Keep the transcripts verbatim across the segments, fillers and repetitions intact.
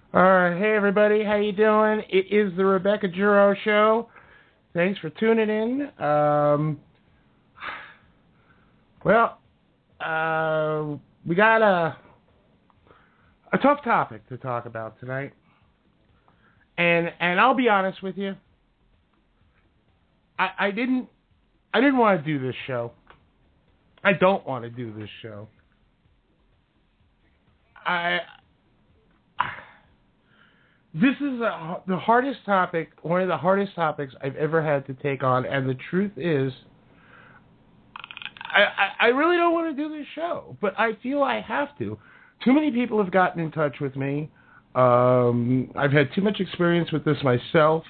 All right, hey everybody, how you doing? It is the Rebecca Giroux Show. Thanks for tuning in. Um, well, uh, we got a a tough topic to talk about tonight, and and I'll be honest with you, I, I didn't I didn't want to do this show. I don't want to do this show. I. This is a, the hardest topic, one of the hardest topics I've ever had to take on, and the truth is, I, I, I really don't want to do this show, but I feel I have to. Too many people have gotten in touch with me. Um, I've had too much experience with this myself.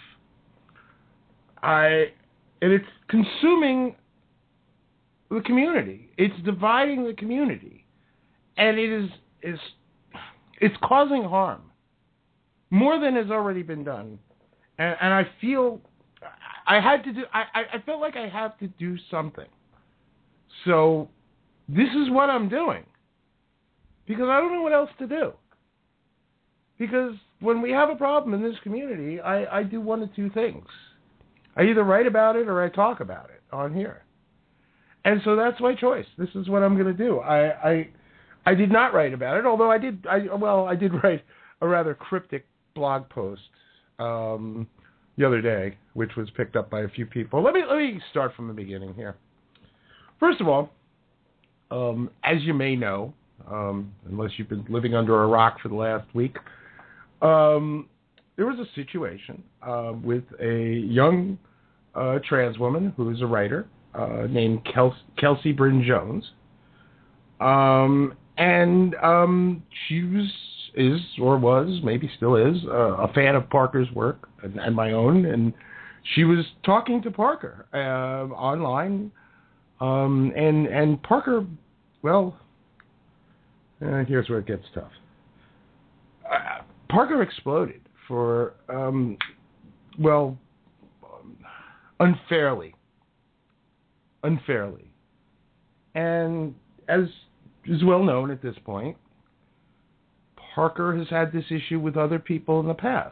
I, and it's consuming the community. It's dividing the community, and it is is it's causing harm. More than has already been done. And, and I feel I had to do, I, I felt like I have to do something. So this is what I'm doing. Because I don't know what else to do. Because when we have a problem in this community, I, I do one of two things. I either write about it or I talk about it on here. And so that's my choice. This is what I'm going to do. I, I I did not write about it, although I did, I well, I did write a rather cryptic blog post um, the other day, which was picked up by a few people. Let me let me start from the beginning here. First of all, um, as you may know, um, unless you've been living under a rock for the last week, um, there was a situation uh, with a young uh, trans woman who is a writer uh, named Kel- Kelsey Bryn Jones, um, and um, she was. is or was, maybe still is, uh, a fan of Parker's work and, and my own, and she was talking to Parker uh, online, um, and and Parker, well, uh, here's where it gets tough. Uh, Parker exploded for, um, well, unfairly, unfairly, and as is well known at this point, Parker has had this issue with other people in the past.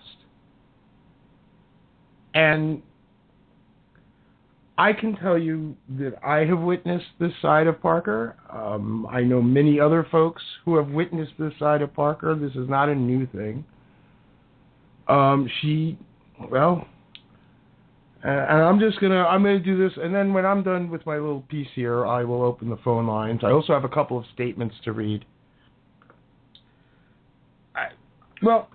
And I can tell you that I have witnessed this side of Parker. Um, I know many other folks who have witnessed this side of Parker. This is not a new thing. Um, she, well, uh, and I'm just going to, I'm going to do this, and then when I'm done with my little piece here, I will open the phone lines. I also have a couple of statements to read. I, well,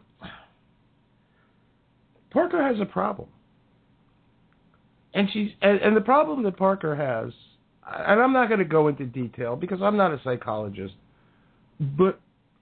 Parker has a problem. And she's and, and the problem that Parker has, and I'm not going to go into detail because I'm not a psychologist, but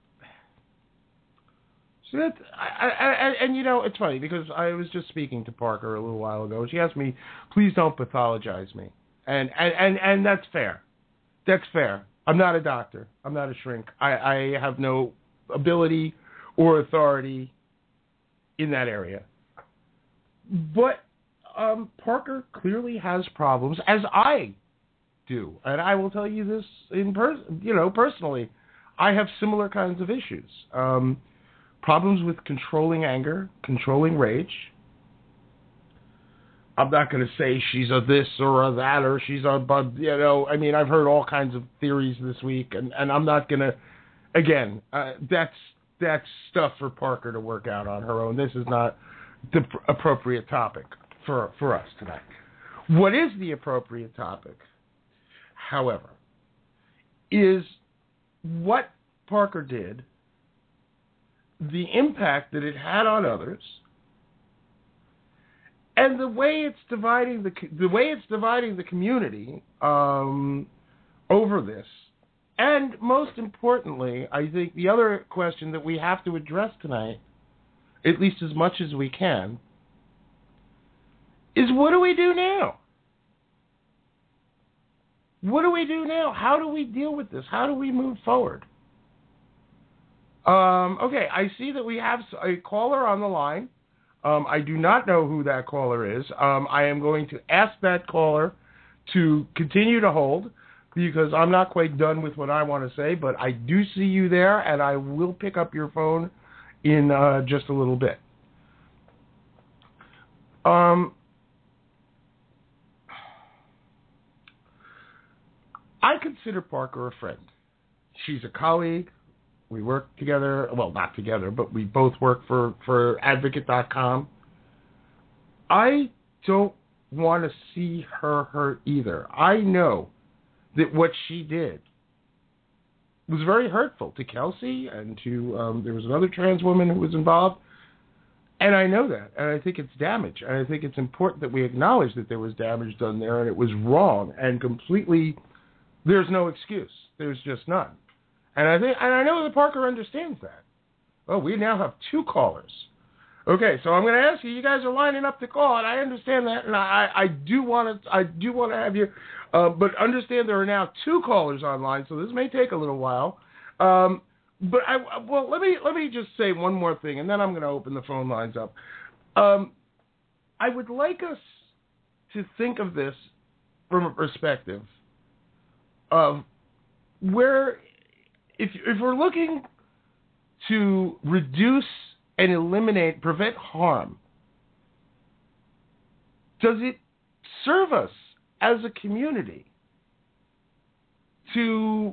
so that I, I, I, and you know, it's funny because I was just speaking to Parker a little while ago. She asked me, "Please don't pathologize me," and and and, and that's fair. That's fair. I'm not a doctor. I'm not a shrink. I, I have no ability or authority in that area. But um, Parker clearly has problems, as I do, and I will tell you this in per- you know, personally. I have similar kinds of issues. Um, problems with controlling anger, controlling rage. I'm not going to say she's a this or a that or she's a, but you know, I mean, I've heard all kinds of theories this week, and, and I'm not going to, again, uh, that's that's stuff for Parker to work out on her own. This is not the pr- appropriate topic for for us tonight. What is the appropriate topic, however, is what Parker did, the impact that it had on others, and the way it's dividing the the way it's dividing the community um, over this. And most importantly, I think the other question that we have to address tonight, at least as much as we can, is what do we do now? What do we do now? How do we deal with this? How do we move forward? Um, okay, I see that we have a caller on the line. Um, I do not know who that caller is. Um, I am going to ask that caller to continue to hold because I'm not quite done with what I want to say, but I do see you there, and I will pick up your phone in uh, just a little bit. Um, I consider Parker a friend. She's a colleague. We work together. Well, not together, but we both work for, for advocate dot com. I don't want to see her hurt either. I know that what she did was very hurtful to Kelsey and to, um, there was another trans woman who was involved. And I know that. And I think it's damage. And I think it's important that we acknowledge that there was damage done there and it was wrong and completely, there's no excuse. There's just none. And I think, and I know that Parker understands that. Oh, we now have two callers. Okay, so I'm going to ask you. You guys are lining up to call, and I understand that, and I, I do want to. I do want to have you, uh, but understand there are now two callers online, so this may take a little while. Um, but I well, let me let me just say one more thing, and then I'm going to open the phone lines up. Um, I would like us to think of this from a perspective of where. If if we're looking to reduce and eliminate, prevent harm, does it serve us as a community to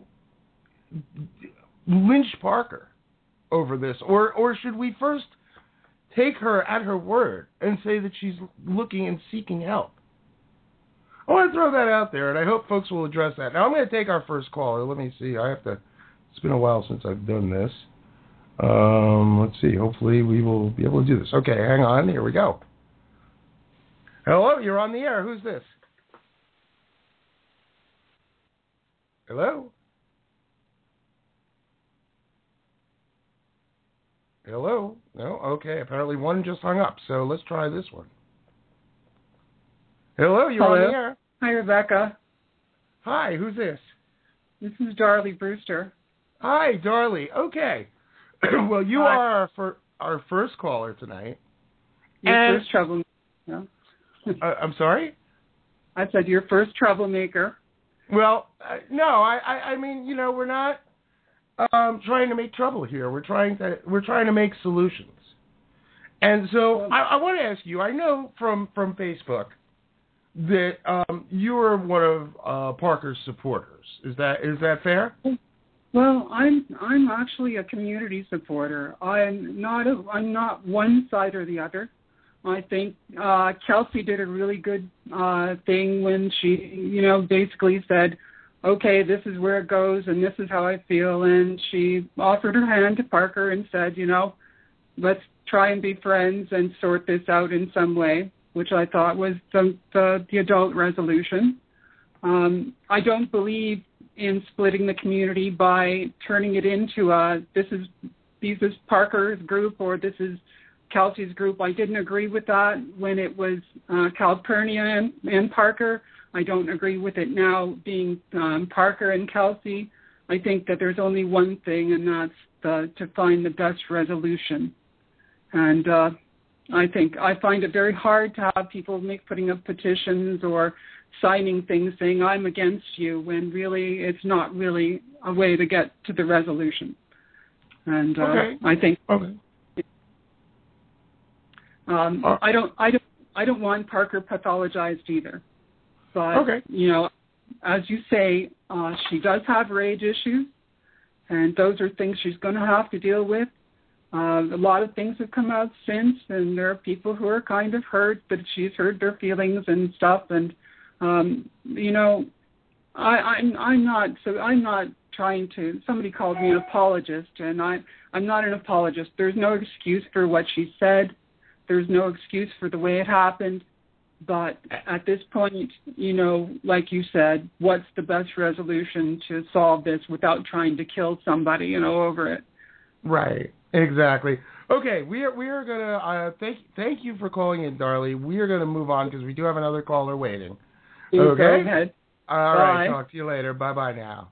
lynch Parker over this? Or, or should we first take her at her word and say that she's looking and seeking help? I want to throw that out there, and I hope folks will address that. Now, I'm going to take our first caller. Let me see. I have to... It's been a while since I've done this. Um, let's see. Hopefully we will be able to do this. Okay, hang on. Here we go. Hello, you're on the air. Who's this? Hello? Hello? No? Okay, apparently one just hung up, so let's try this one. Hello, you're Hello. on the air. Hi, Rebecca. Hi, who's this? This is Darlie Brewster. Hi, Darlie. Okay. Well, you Hi. are our, fir- our first caller tonight. Your and, first troublemaker. No? uh, I'm sorry? I said your first troublemaker. Well, uh, no, I, I, I mean, you know, we're not um, trying to make trouble here. We're trying to we're trying to make solutions. And so Well, I, I want to ask you. I know from, from Facebook that um, you are one of uh, Parker's supporters. Is that is that fair? Well, I'm I'm actually a community supporter. I'm not a, I'm not one side or the other. I think uh, Kelsey did a really good uh, thing when she, you know, basically said, okay, this is where it goes and this is how I feel. And she offered her hand to Parker and said, you know, let's try and be friends and sort this out in some way, which I thought was the, the, the adult resolution. Um, I don't believe in splitting the community by turning it into a, this is, this is Parker's group or this is Kelsey's group. I didn't agree with that when it was uh, Calpurnia and, and Parker. I don't agree with it now being um, Parker and Kelsey. I think that there's only one thing, and that's the, to find the best resolution. And uh, I think I find it very hard to have people make putting up petitions or signing things saying I'm against you when really it's not really a way to get to the resolution. And uh, okay. I think okay. um, uh, I don't I don't I don't want Parker pathologized either. But okay. you know, as you say, uh, she does have rage issues, and those are things she's going to have to deal with. Uh, a lot of things have come out since, and there are people who are kind of hurt that she's hurt their feelings and stuff. And um, you know, I, I'm I'm not so I'm not trying to. Somebody called me an apologist, and I I'm not an apologist. There's no excuse for what she said. There's no excuse for the way it happened. But at this point, you know, like you said, what's the best resolution to solve this without trying to kill somebody, you know, over it? Right. Exactly. Okay, we are we are gonna uh, thank thank you for calling in, Darlie. We are gonna move on because we do have another caller waiting. You okay. Go ahead. All Bye. right. Talk to you later. Bye bye now.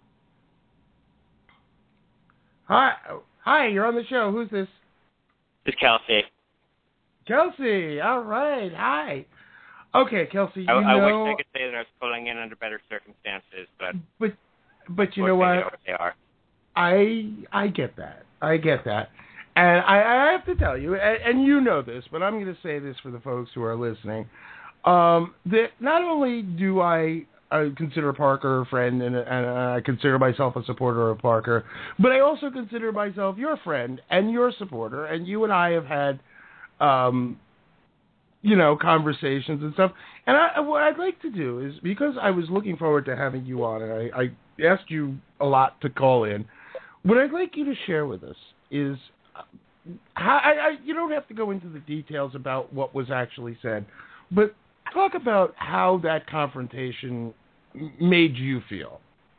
Hi. Hi. You're on the show. Who's this? It's Kelsey. Kelsey. All right. Hi. Okay, Kelsey. You I, I know, wish I could say that I was calling in under better circumstances, but but but you know what? They are. I I get that. I get that. And I, I have to tell you, and, and you know this, but I'm going to say this for the folks who are listening, um, that not only do I, I consider Parker a friend, and, and I consider myself a supporter of Parker, but I also consider myself your friend and your supporter, and you and I have had, um, you know, conversations and stuff. And I, what I'd like to do is, because I was looking forward to having you on, and I, I asked you a lot to call in, what I'd like you to share with us is, how, I, I, you don't have to go into the details about what was actually said, but talk about how that confrontation made you feel.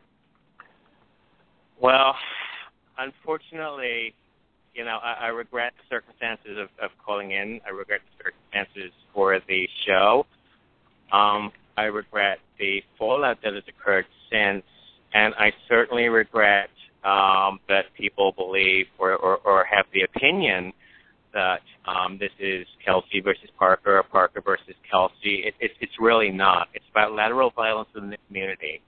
Well, unfortunately, you know, I, I regret the circumstances of, of calling in. I regret the circumstances for the show. Um, I regret the fallout that has occurred since, and I certainly regret um, that people believe or, or, or have the opinion that um, this is Kelsey versus Parker or Parker versus Kelsey. It, it, it's really not. It's about lateral violence in the community.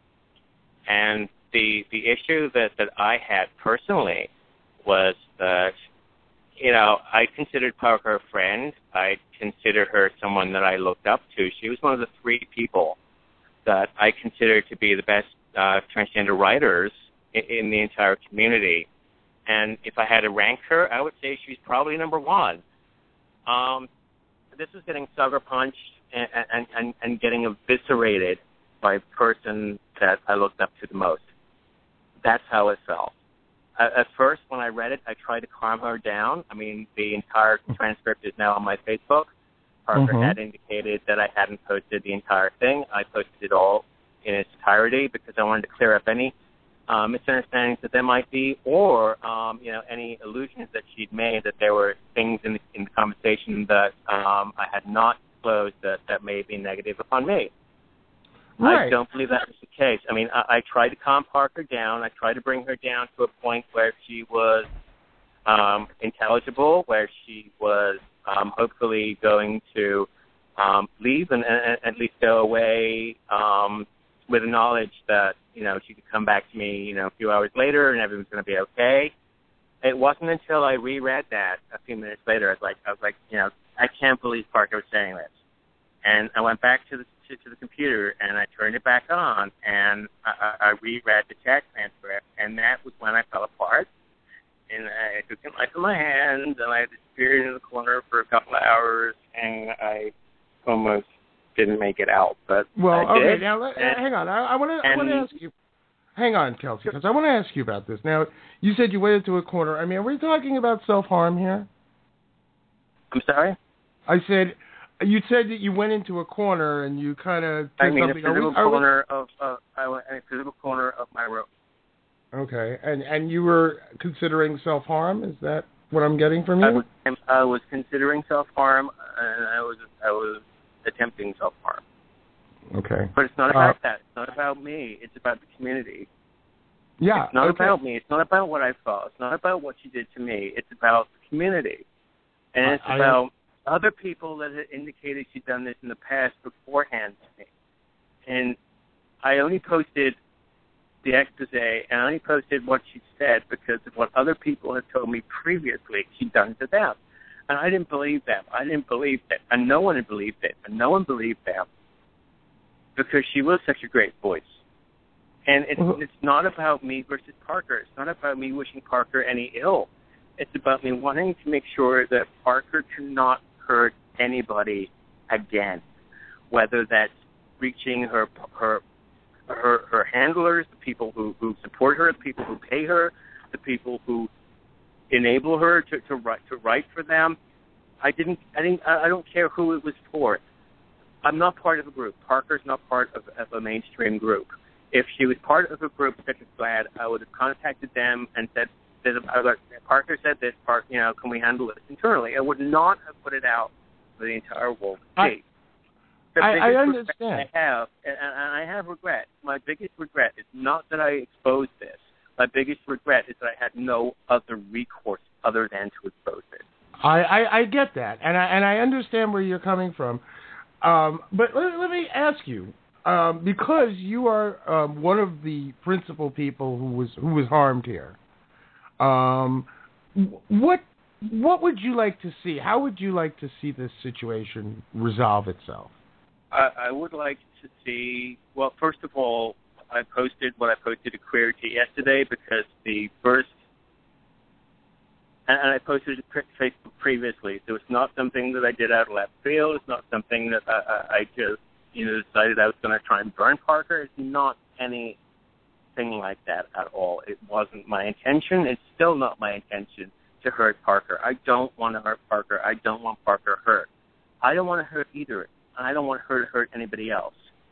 And the the issue that, that I had personally was that, you know, I considered Parker a friend. I considered her someone that I looked up to. She was one of the three people that I considered to be the best uh, transgender writers in, in the entire community. And if I had to rank her, I would say she's probably number one. Um, this is getting sucker punched and, and, and, and getting eviscerated by a person that I looked up to the most. That's how it felt. At first, when I read it, I tried to calm her down. I mean, the entire transcript is now on my Facebook. Parker mm-hmm. had indicated that I hadn't posted the entire thing. I posted it all in its entirety because I wanted to clear up any uh, misunderstandings that there might be, or um, you know, any illusions that she'd made that there were things in the, in the conversation that um, I had not disclosed that, that may be negative upon me. Right. I don't believe that was the case. I mean, I, I tried to calm Parker down. I tried to bring her down to a point where she was um, intelligible, where she was um, hopefully going to um, leave and, and at least go away um, with the knowledge that, you know, she could come back to me, you know, a few hours later and everything's going to be okay. It wasn't until I reread that a few minutes later, I was like, I was like, you know, I can't believe Parker was saying this. And I went back to the to, to the computer and I turned it back on and I, I reread the chat transcript, and that was when I fell apart. And I took it life in my hands and I disappeared in the corner for a couple of hours and I almost didn't make it out. But well, I okay, did. now let, and, hang on. I, I want to I want to ask you. Hang on, Kelsey, because I want to ask you about this. Now, you said you went into a corner. I mean, are we talking about self-harm here? I'm sorry? I said, you said that you went into a corner and you kind of... I mean, something. a physical we, corner we... of uh, I went in a physical corner of my room. Okay, and and you were considering self-harm? Is that what I'm getting from you? I was, I was considering self-harm, and I was I was attempting self-harm. Okay. But it's not about uh, that. It's not about me. It's about the community. Yeah. It's not okay. about me. It's not about what I saw. It's not about what she did to me. It's about the community. And it's I, about I, other people that had indicated she'd done this in the past beforehand to me. And I only posted the expose, and I only posted what she said because of what other people had told me previously she'd done to them. And I didn't believe them. I didn't believe that. And no one had believed it. And no one believed them. Because she was such a great voice. And it's, well, it's not about me versus Parker. It's not about me wishing Parker any ill. It's about me wanting to make sure that Parker cannot hurt anybody again, whether that's reaching her her her, her handlers, the people who, who support her, the people who pay her, the people who enable her to, to write to write for them. I didn't. I didn't. I don't care who it was for. I'm not part of a group. Parker's not part of, of a mainstream group. If she was part of a group such as GLAAD, I would have contacted them and said, Parker said this, Park, you know, can we handle this internally? I would not have put it out for the entire world to see. The I, biggest I understand. regret I have, and, and I have regret. My biggest regret is not that I exposed this. My biggest regret is that I had no other recourse other than to expose it. I, I, I get that, and I and I understand where you're coming from. Um, but let, let me ask you, um, because you are um, one of the principal people who was who was harmed here. Um, what what would you like to see? How would you like to see this situation resolve itself? I, I would like to see, well, first of all, I posted what I posted to Queerty yesterday because the first, and, and I posted it to Facebook previously, so it's not something that I did out of left field. It's not something that I, I, I just, you know, decided I was going to try and burn Parker. It's not anything like that at all. It wasn't my intention. It's still not my intention to hurt Parker. I don't want to hurt Parker. I don't want Parker hurt. I don't want to hurt either. I don't want her to hurt anybody else.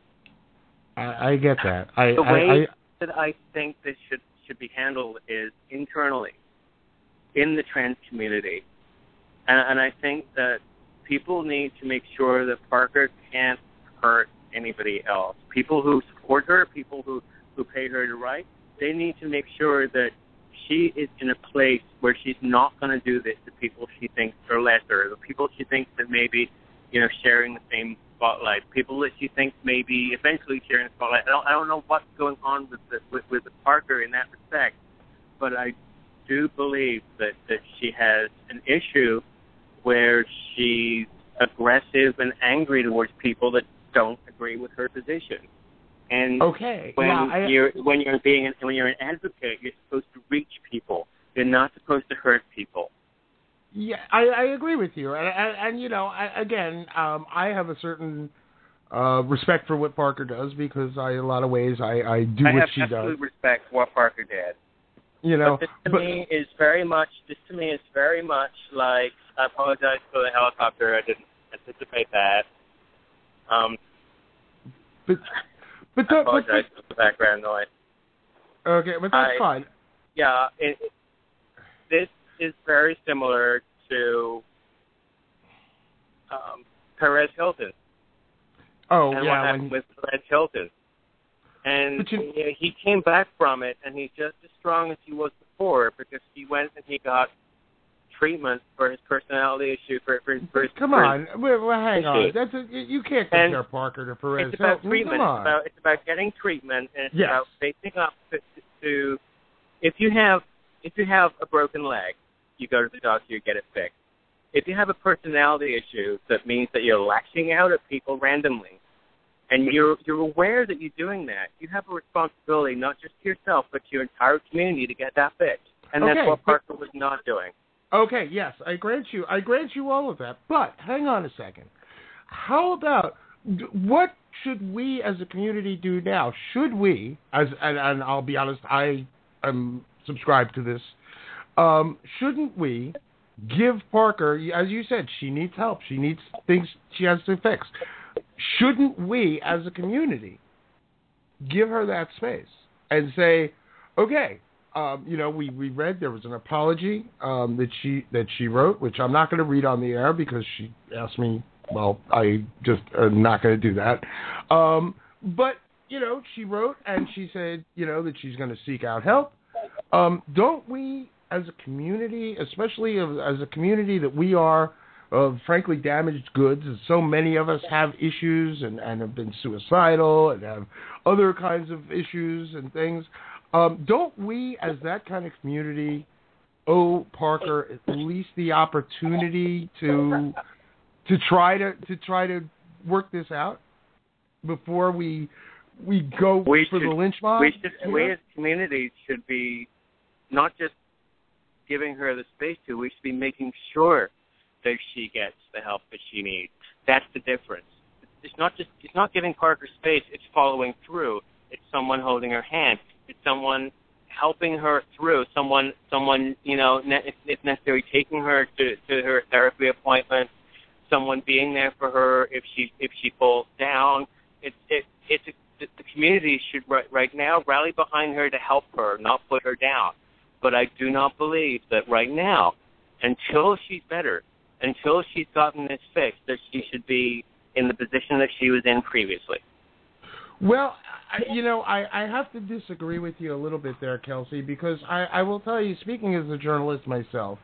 I, I get that. I, the way I, I, that I think this should, should be handled is internally, in the trans community. And, and I think that people need to make sure that Parker can't hurt anybody else. People who support her, people who, who pay her to write, they need to make sure that she is in a place where she's not going to do this to people she thinks are lesser, the people she thinks that maybe, you know, sharing the same spotlight, people that she thinks maybe eventually sharing the spotlight. I don't, I don't know what's going on with the, with, with Parker in that respect, but I do believe that, that she has an issue where she's aggressive and angry towards people that don't agree with her position. And okay. when yeah, I, you're when you're being when you're an advocate, you're supposed to reach people. You're not supposed to hurt people. Yeah, I, I agree with you, and, and, and you know, I, again, um, I have a certain uh, respect for what Parker does because, I, in a lot of ways, I, I do I what she have does. absolute respect for what Parker did. You know, but this to but, me is very much. This to me is very much like. I apologize for the helicopter. I didn't anticipate that. Um, but but, I apologize but, for the background noise. Okay, but that's I, fine. Yeah, it, it, this is very similar to um, Perez Hilton. Oh, and yeah. what happened when... with Perez Hilton. And you... you know, he came back from it, and he's just as strong as he was before because he went and he got treatment for his personality issue. For, for, for his, Come for on, his well, well, hang issue. on. That's a, you can't compare and Parker to Perez It's about Hilton. treatment. Come on. It's about, it's about getting treatment, and it's yes. about facing up to, to if you have if you have a broken leg, you go to the doctor, you get it fixed. If you have a personality issue that means that you're lashing out at people randomly, and you're you're aware that you're doing that, you have a responsibility not just to yourself but to your entire community to get that fixed. And okay, that's what but, Parker was not doing. Okay, yes, I grant you, I grant you all of that. But hang on a second. How about what should we as a community do now? Should we, as and, and I'll be honest, I am subscribed to this. Um, shouldn't we give Parker, as you said, she needs help. She needs things she has to fix. Shouldn't we, as a community, give her that space and say, okay, um, you know, we, we read there was an apology um, that she that she wrote, which I'm not going to read on the air because she asked me. Well, I just am not going to do that. Um, but you know, she wrote and she said, you know, that she's going to seek out help. Um, don't we, as a community, especially as a community that we are of frankly damaged goods, and so many of us have issues and, and have been suicidal and have other kinds of issues and things, um, don't we, as that kind of community, owe Parker at least the opportunity to to try to to try to work this out before we we go we for should, the lynch mob? We should, we as communities should be not just giving her the space to, we should be making sure that she gets the help that she needs. That's the difference. It's not just it's not giving Parker space, it's following through. It's someone holding her hand. It's someone helping her through, someone someone, you know, ne- if necessary, taking her to, to her therapy appointment, someone being there for her if she if she falls down. It's it, it's a, the, the community should right, right now rally behind her to help her, not put her down. But I do not believe that right now, until she's better, until she's gotten this fixed, that she should be in the position that she was in previously. Well, I, you know, I, I have to disagree with you a little bit there, Kelsey, because I, I will tell you, speaking as a journalist myself,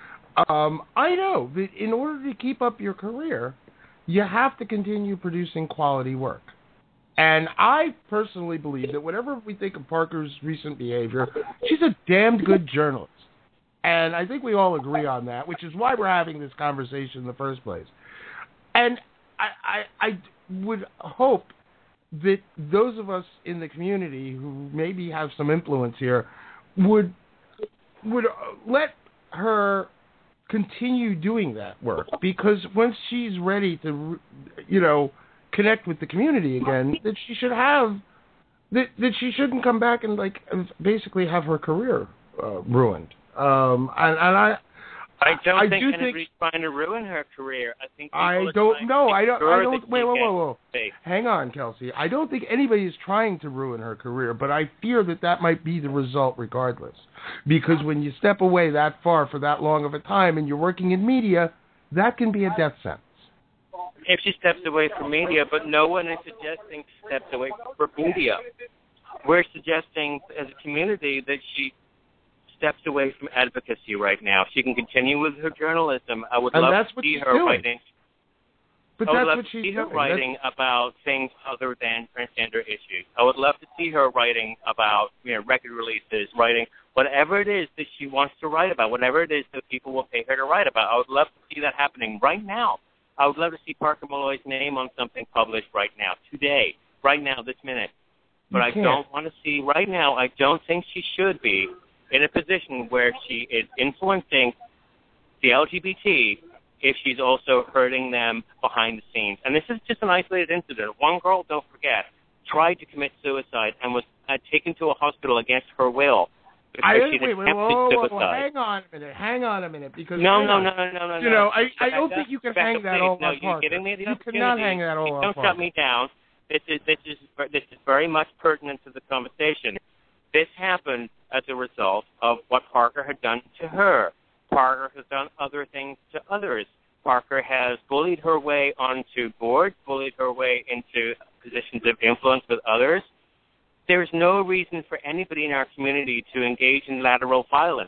um, I know that in order to keep up your career, you have to continue producing quality work. And I personally believe that whatever we think of Parker's recent behavior, she's a damned good journalist. And I think we all agree on that, which is why we're having this conversation in the first place. And I, I, I would hope that those of us in the community who maybe have some influence here would would let her continue doing that work, because once she's ready to, you know, connect with the community again, that she should have that that she shouldn't come back and like basically have her career uh, ruined. Um, and, and I. I don't I think do anybody's think, trying to ruin her career. I think I don't know. I don't. I don't. Wait, whoa, whoa, whoa. Safe. Hang on, Kelsey. I don't think anybody is trying to ruin her career, but I fear that that might be the result, regardless. Because when you step away that far for that long of a time, and you're working in media, that can be a death sentence. If she steps away from media, but no one is suggesting she steps away from media. We're suggesting, as a community, that she steps away from advocacy right now. She can continue with her journalism. I would and love that's to what see she's her doing. writing. But I would that's love what to she's see her doing. writing That's... about things other than transgender issues. I would love to see her writing about, you know, record releases, writing whatever it is that she wants to write about, whatever it is that people will pay her to write about. I would love to see that happening right now. I would love to see Parker Molloy's name on something published right now, today, right now, this minute. But You I can't. don't want to see right now, I don't think she should be in a position where she is influencing the L G B T if she's also hurting them behind the scenes. And this is just an isolated incident. One girl, don't forget, tried to commit suicide and was uh, taken to a hospital against her will because I, she wait, attempted wait, whoa, whoa, suicide. whoa, hang on a minute, hang on a minute, because No, no, on. no, no, no, no. You know, I, I Rebecca, don't think you can Rebecca, hang that please. all no, on you're Parker. giving me the You cannot hang that all on Don't Parker. shut me down. This is this is this is very much pertinent to the conversation. This happened as a result of what Parker had done to her. Parker has done other things to others. Parker has bullied her way onto boards, bullied her way into positions of influence with others. There's no reason for anybody in our community to engage in lateral violence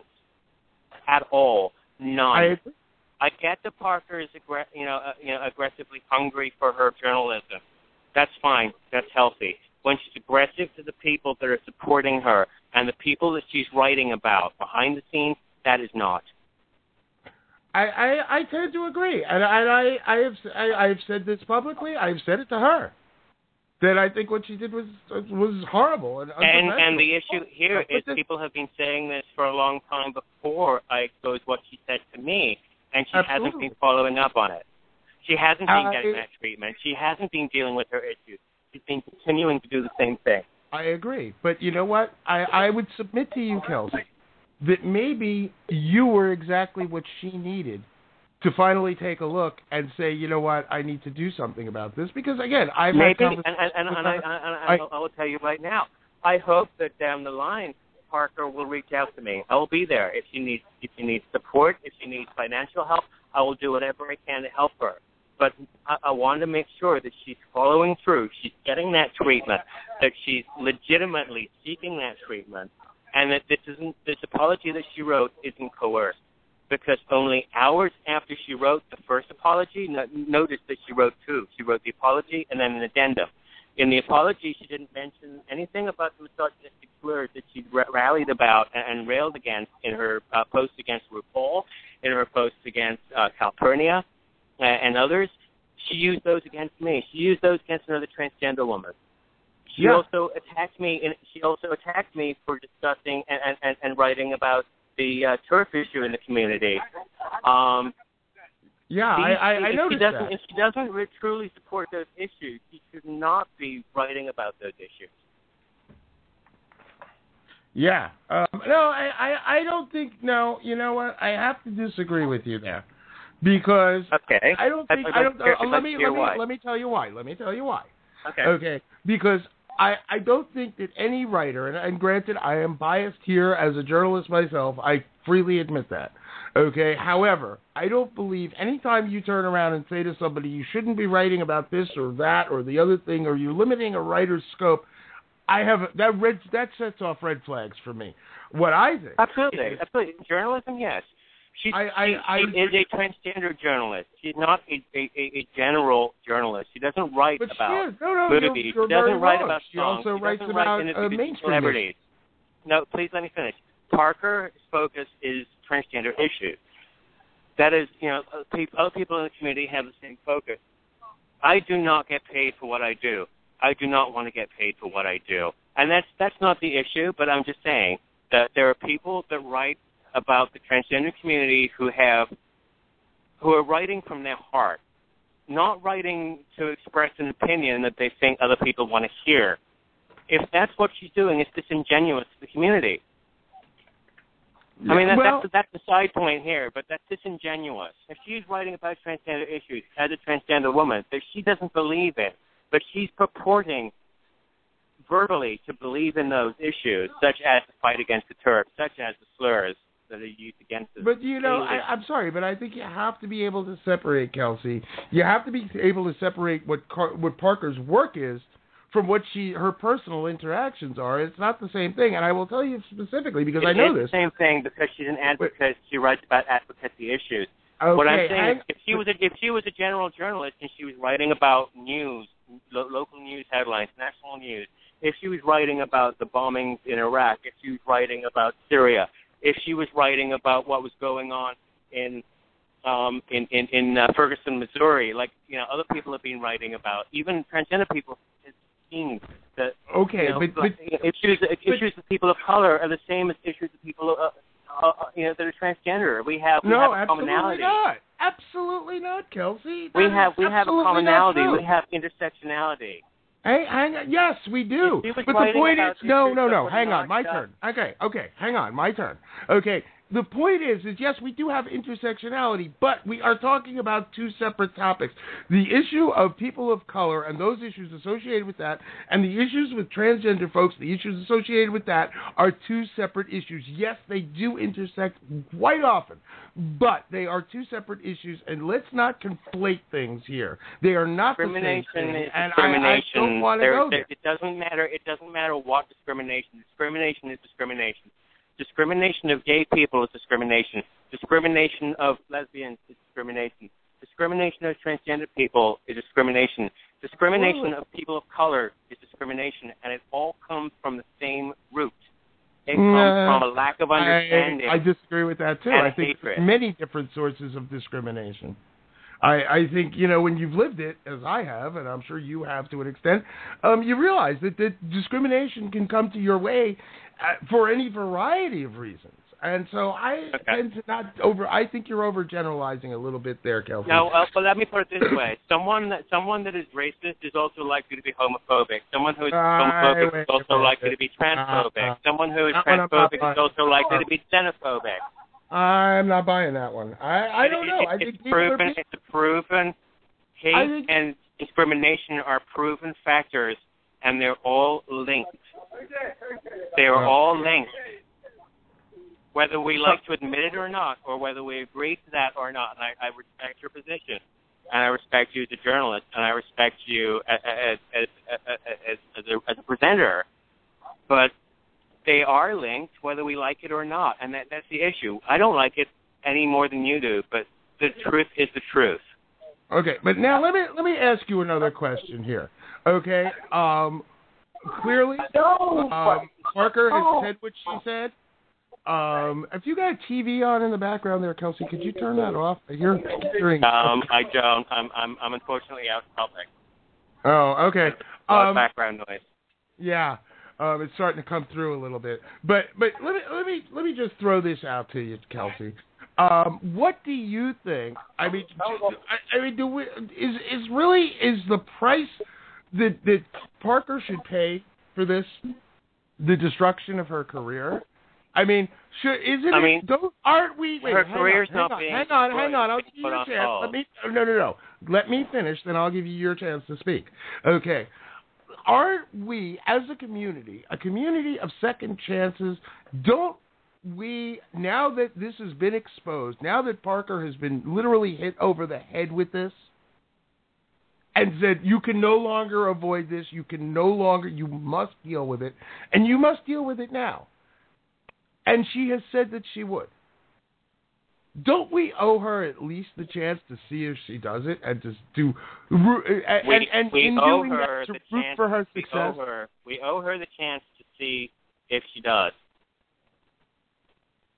at all. None. I agree. I get that Parker is aggr- you know, uh, you know, aggressively hungry for her journalism. That's fine. That's healthy. When she's aggressive to the people that are supporting her and the people that she's writing about behind the scenes, that is not. I, I, I tend to agree, and I, I, I have I, I've said this publicly. I've said it to her that I think what she did was was horrible and And unprofessional. and the issue here But is this- people have been saying this for a long time before I exposed what she said to me, and she Absolutely. hasn't been following up on it. She hasn't been Uh, getting it- that treatment. She hasn't been dealing with her issues. She's been continuing to do the same thing. I agree, but you know what? I, I would submit to you, Kelsey, that maybe you were exactly what she needed to finally take a look and say, you know what, I need to do something about this. Because, again, I've Maybe, had and, conversations and, and, with and, I, her. and I, I, I will tell you right now, I hope that down the line, Parker will reach out to me. I will be there. If she needs, if she needs support, if she needs financial help, I will do whatever I can to help her. But I, I want to make sure that she's following through, she's getting that treatment, that she's legitimately seeking that treatment, and that this isn't this apology that she wrote isn't coerced. Because only hours after she wrote the first apology, no, notice that she wrote two. She wrote the apology and then an addendum. In the apology, she didn't mention anything about the misogynistic slurs that she ra- rallied about and, and railed against in her uh, posts against RuPaul, in her posts against uh, Calpurnia, uh, and others. She used those against me. She used those against another transgender woman. She Yeah. also attacked me. In, she also attacked me for discussing and, and, and writing about the uh, turf issue in the community. Um, yeah, these, I, I, I if noticed she doesn't, that. If she doesn't re- truly support those issues, she should not be writing about those issues. Yeah. Um, no, I, I, I don't think, no, you know what? I have to disagree with you there. Because Okay. I don't think, I'd I like don't, to hear- uh, I'd let like me, to hear let me, why. let me tell you why. Let me tell you why. Okay. Okay. Because I, I don't think that any writer, and, and granted, I am biased here as a journalist myself. I freely admit that. Okay. However, I don't believe anytime you turn around and say to somebody, you shouldn't be writing about this or that or the other thing, or you're limiting a writer's scope, I have that red that sets off red flags for me. What I think, Absolutely. is- Absolutely. Journalism, yes. She's, I- I- she, I- she is a transgender journalist. She's not a, a, a, a general journalist. She doesn't write but she about is. No, no, movies. you're, you're she doesn't very write wrong. about She songs. also she writes doesn't about write uh, interviews with mainstream celebrities. issues. No, please let me finish. Parker's focus is transgender issues. That is, you know, other people in the community have the same focus. I do not get paid for what I do. I do not want to get paid for what I do. And that's that's not the issue, but I'm just saying that there are people that write about the transgender community who have who are writing from their heart, not writing to express an opinion that they think other people want to hear. If that's what she's doing, it's disingenuous to the community. I mean, that, well, that's, that's the side point here, but that's disingenuous. If she's writing about transgender issues as a transgender woman that she doesn't believe in, but she's purporting verbally to believe in those issues, such as the fight against the Turks, such as the slurs that are used against us. But, you know, I, I'm sorry, but I think you have to be able to separate, Kelsey. You have to be able to separate what Car- what Parker's work is from what she her personal interactions are. It's not the same thing, and I will tell you specifically because it I know this. It's the same thing because she's an advocate. But, she writes about advocacy issues. Okay, what I'm saying I, is, if she was a, if she was a general journalist and she was writing about news, lo- local news headlines, national news, if she was writing about the bombings in Iraq, if she was writing about Syria, if she was writing about what was going on in um, in in, in uh, Ferguson, Missouri, like you know other people have been writing about, even transgender people. That, okay, you know, but, but issues but, issues of people of color are the same as issues of people uh, uh, you know that are transgender. We have we no, have a absolutely commonality. not. Absolutely not, Kelsey. That we have we have a commonality. We have intersectionality. Hey, hang on. Yes, we do. But the point is, no, no, no. Hang on, my turn. Okay, okay, hang on, my turn. Okay. The point is, is yes, we do have intersectionality, but we are talking about two separate topics. The issue of people of color and those issues associated with that, and the issues with transgender folks, the issues associated with that, are two separate issues. Yes, they do intersect quite often, but they are two separate issues, and let's not conflate things here. They are not the same thing, is and discrimination. I, I don't want to go there. It doesn't matter. It doesn't matter what discrimination. Discrimination is discrimination. Discrimination of gay people is discrimination. Discrimination of lesbians is discrimination. Discrimination of transgender people is discrimination. Discrimination of people of color is discrimination, and it all comes from the same root. It comes uh, from a lack of understanding. I, I disagree with that, too. And I think hatred. there's many different sources of discrimination. I, I think, you know, when you've lived it, as I have, and I'm sure you have to an extent, um, you realize that, that discrimination can come to your way uh, for any variety of reasons. And so I okay. tend to not over. I think you're overgeneralizing a little bit there, Kelsey. No, uh, but let me put it this way: someone that someone that is racist is also likely to be homophobic. Someone who is homophobic uh, is also likely to be transphobic. Uh, someone who is transphobic is also likely to be xenophobic. I'm not buying that one. I, I don't know. It, I it's think proven. Are... It's a proven. Hate think... and discrimination are proven factors, and they're all linked. They are oh. all linked. Whether we like to admit it or not, or whether we agree to that or not, and I, I respect your position, and I respect you as a journalist, and I respect you as as as, as, as, a, as a presenter, but they are linked whether we like it or not, and that, that's the issue. I don't like it any more than you do, but the truth is the truth. Okay, but now let me let me ask you another question here. Okay, um, clearly, um, Parker has said what she said. Um, if you got a T V on in the background there, Kelsey, could you turn that off? You're hearing. Um, I don't. I'm I'm I'm unfortunately out in public. Oh, okay. A lot um, of background noise. Yeah. Um, it's starting to come through a little bit, but but let me let me let me just throw this out to you, Kelsey. Um, what do you think? I mean, I, I mean, do we is is really is the price that that Parker should pay for this the destruction of her career? I mean, should isn't I it? mean, Don't, aren't we? Wait, her hang career's on, hang not on, being. Hang on, hang on. I'll give you put your chance. Hold. Let me. No, no, no. Let me finish, then I'll give you your chance to speak. Okay. Aren't we, as a community, a community of second chances, don't we, now that this has been exposed, now that Parker has been literally hit over the head with this, and said, you can no longer avoid this, you can no longer, you must deal with it, and you must deal with it now. And she has said that she would. Don't we owe her at least the chance to see if she does it and to do and, we, and we in owe doing her that to the root chance, for her we success? owe her, we owe her the chance to see if she does.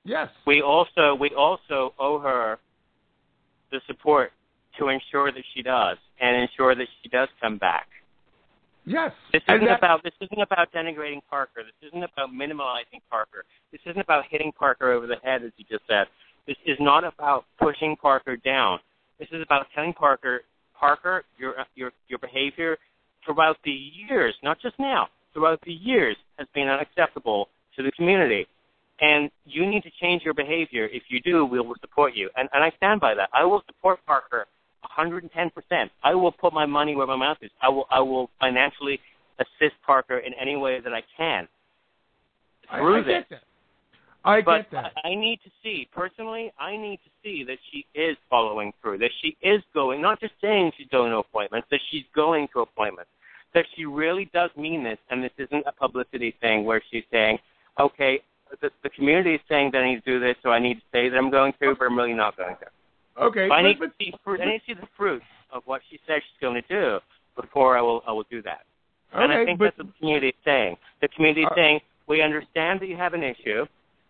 Yes. We also we also owe her the support to ensure that she does, and ensure that she does come back. Yes. This isn't that, about this isn't about denigrating Parker. This isn't about minimalizing Parker. This isn't about hitting Parker over the head, as you just said. This is not about pushing Parker down. This is about telling Parker, Parker, your your your behavior throughout the years, not just now, throughout the years, has been unacceptable to the community. And you need to change your behavior. If you do, we will support you. And, and I stand by that. I will support Parker one hundred ten percent. I will put my money where my mouth is. I will I will financially assist Parker in any way that I can through I, I this. Get that. I but get that. I need to see, personally, I need to see that she is following through, that she is going, not just saying she's going to appointments, that she's going to appointments, that she really does mean this, and this isn't a publicity thing where she's saying, okay, the, the community is saying that I need to do this, so I need to say that I'm going to, but I'm really not going to. Okay. So I, but, need but, to see fruit, I need to see the fruit of what she says she's going to do before I will I will do that. okay, and I think but, that's what the community is saying. The community is uh, saying, we understand that you have an issue.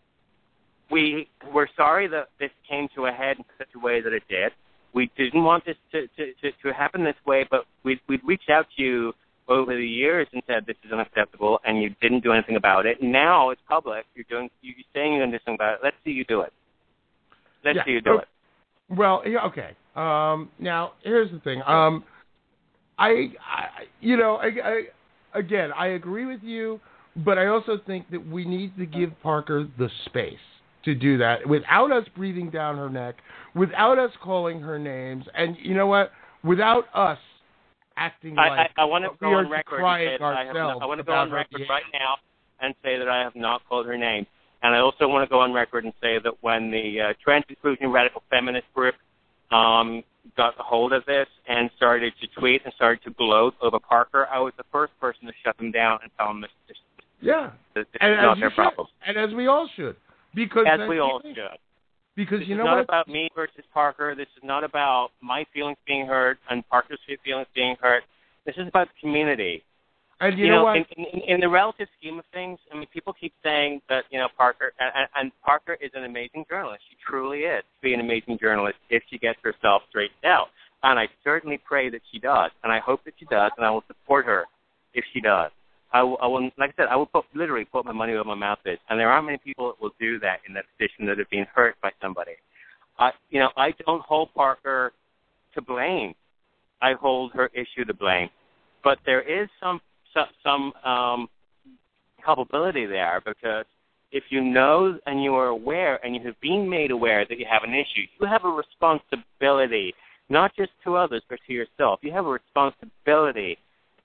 We, we're sorry that this came to a head in such a way that it did. We didn't want this to, to, to, to happen this way, but we'd, we'd reached out to you over the years and said this is unacceptable, and you didn't do anything about it. Now it's public. You're doing, you're saying you're going to do something about it. Let's see you do it. Let's yeah, see you do okay. it. Well, yeah, okay. Um, now, here's the thing. Um, I, I, you know, I, I, again, I agree with you, but I also think that we need to give Parker the space to do that without us breathing down her neck, without us calling her names, and you know what? Without us acting I, like I, I want to we go are on record and say decrying that I have ourselves not, I want to go about on her record behavior. right now and say that I have not called her name. And I also want to go on record and say that when the uh, trans inclusion radical feminist group um, got a hold of this and started to tweet and started to gloat over Parker, I was the first person to shut them down and tell them this, this, Yeah, this, this and is not as their you problem. should, and as we all should, because As that's we the all thing. should. Because This you is know not what? about me versus Parker. This is not about my feelings being hurt and Parker's feelings being hurt. This is about the community. And you, You know, know, what? in, in, in the relative scheme of things, I mean, people keep saying that, you know, Parker, and, and Parker is an amazing journalist. She truly is to be an amazing journalist if she gets herself straightened out. And I certainly pray that she does, and I hope that she does, and I will support her if she does. I will, I will like I said, I will put, literally put my money where my mouth is, and there aren't many people that will do that in that position that have been hurt by somebody. I, you know, I don't hold Parker to blame. I hold her issue to blame. But there is some some um, culpability there, because if you know and you are aware and you have been made aware that you have an issue, you have a responsibility, not just to others but to yourself. You have a responsibility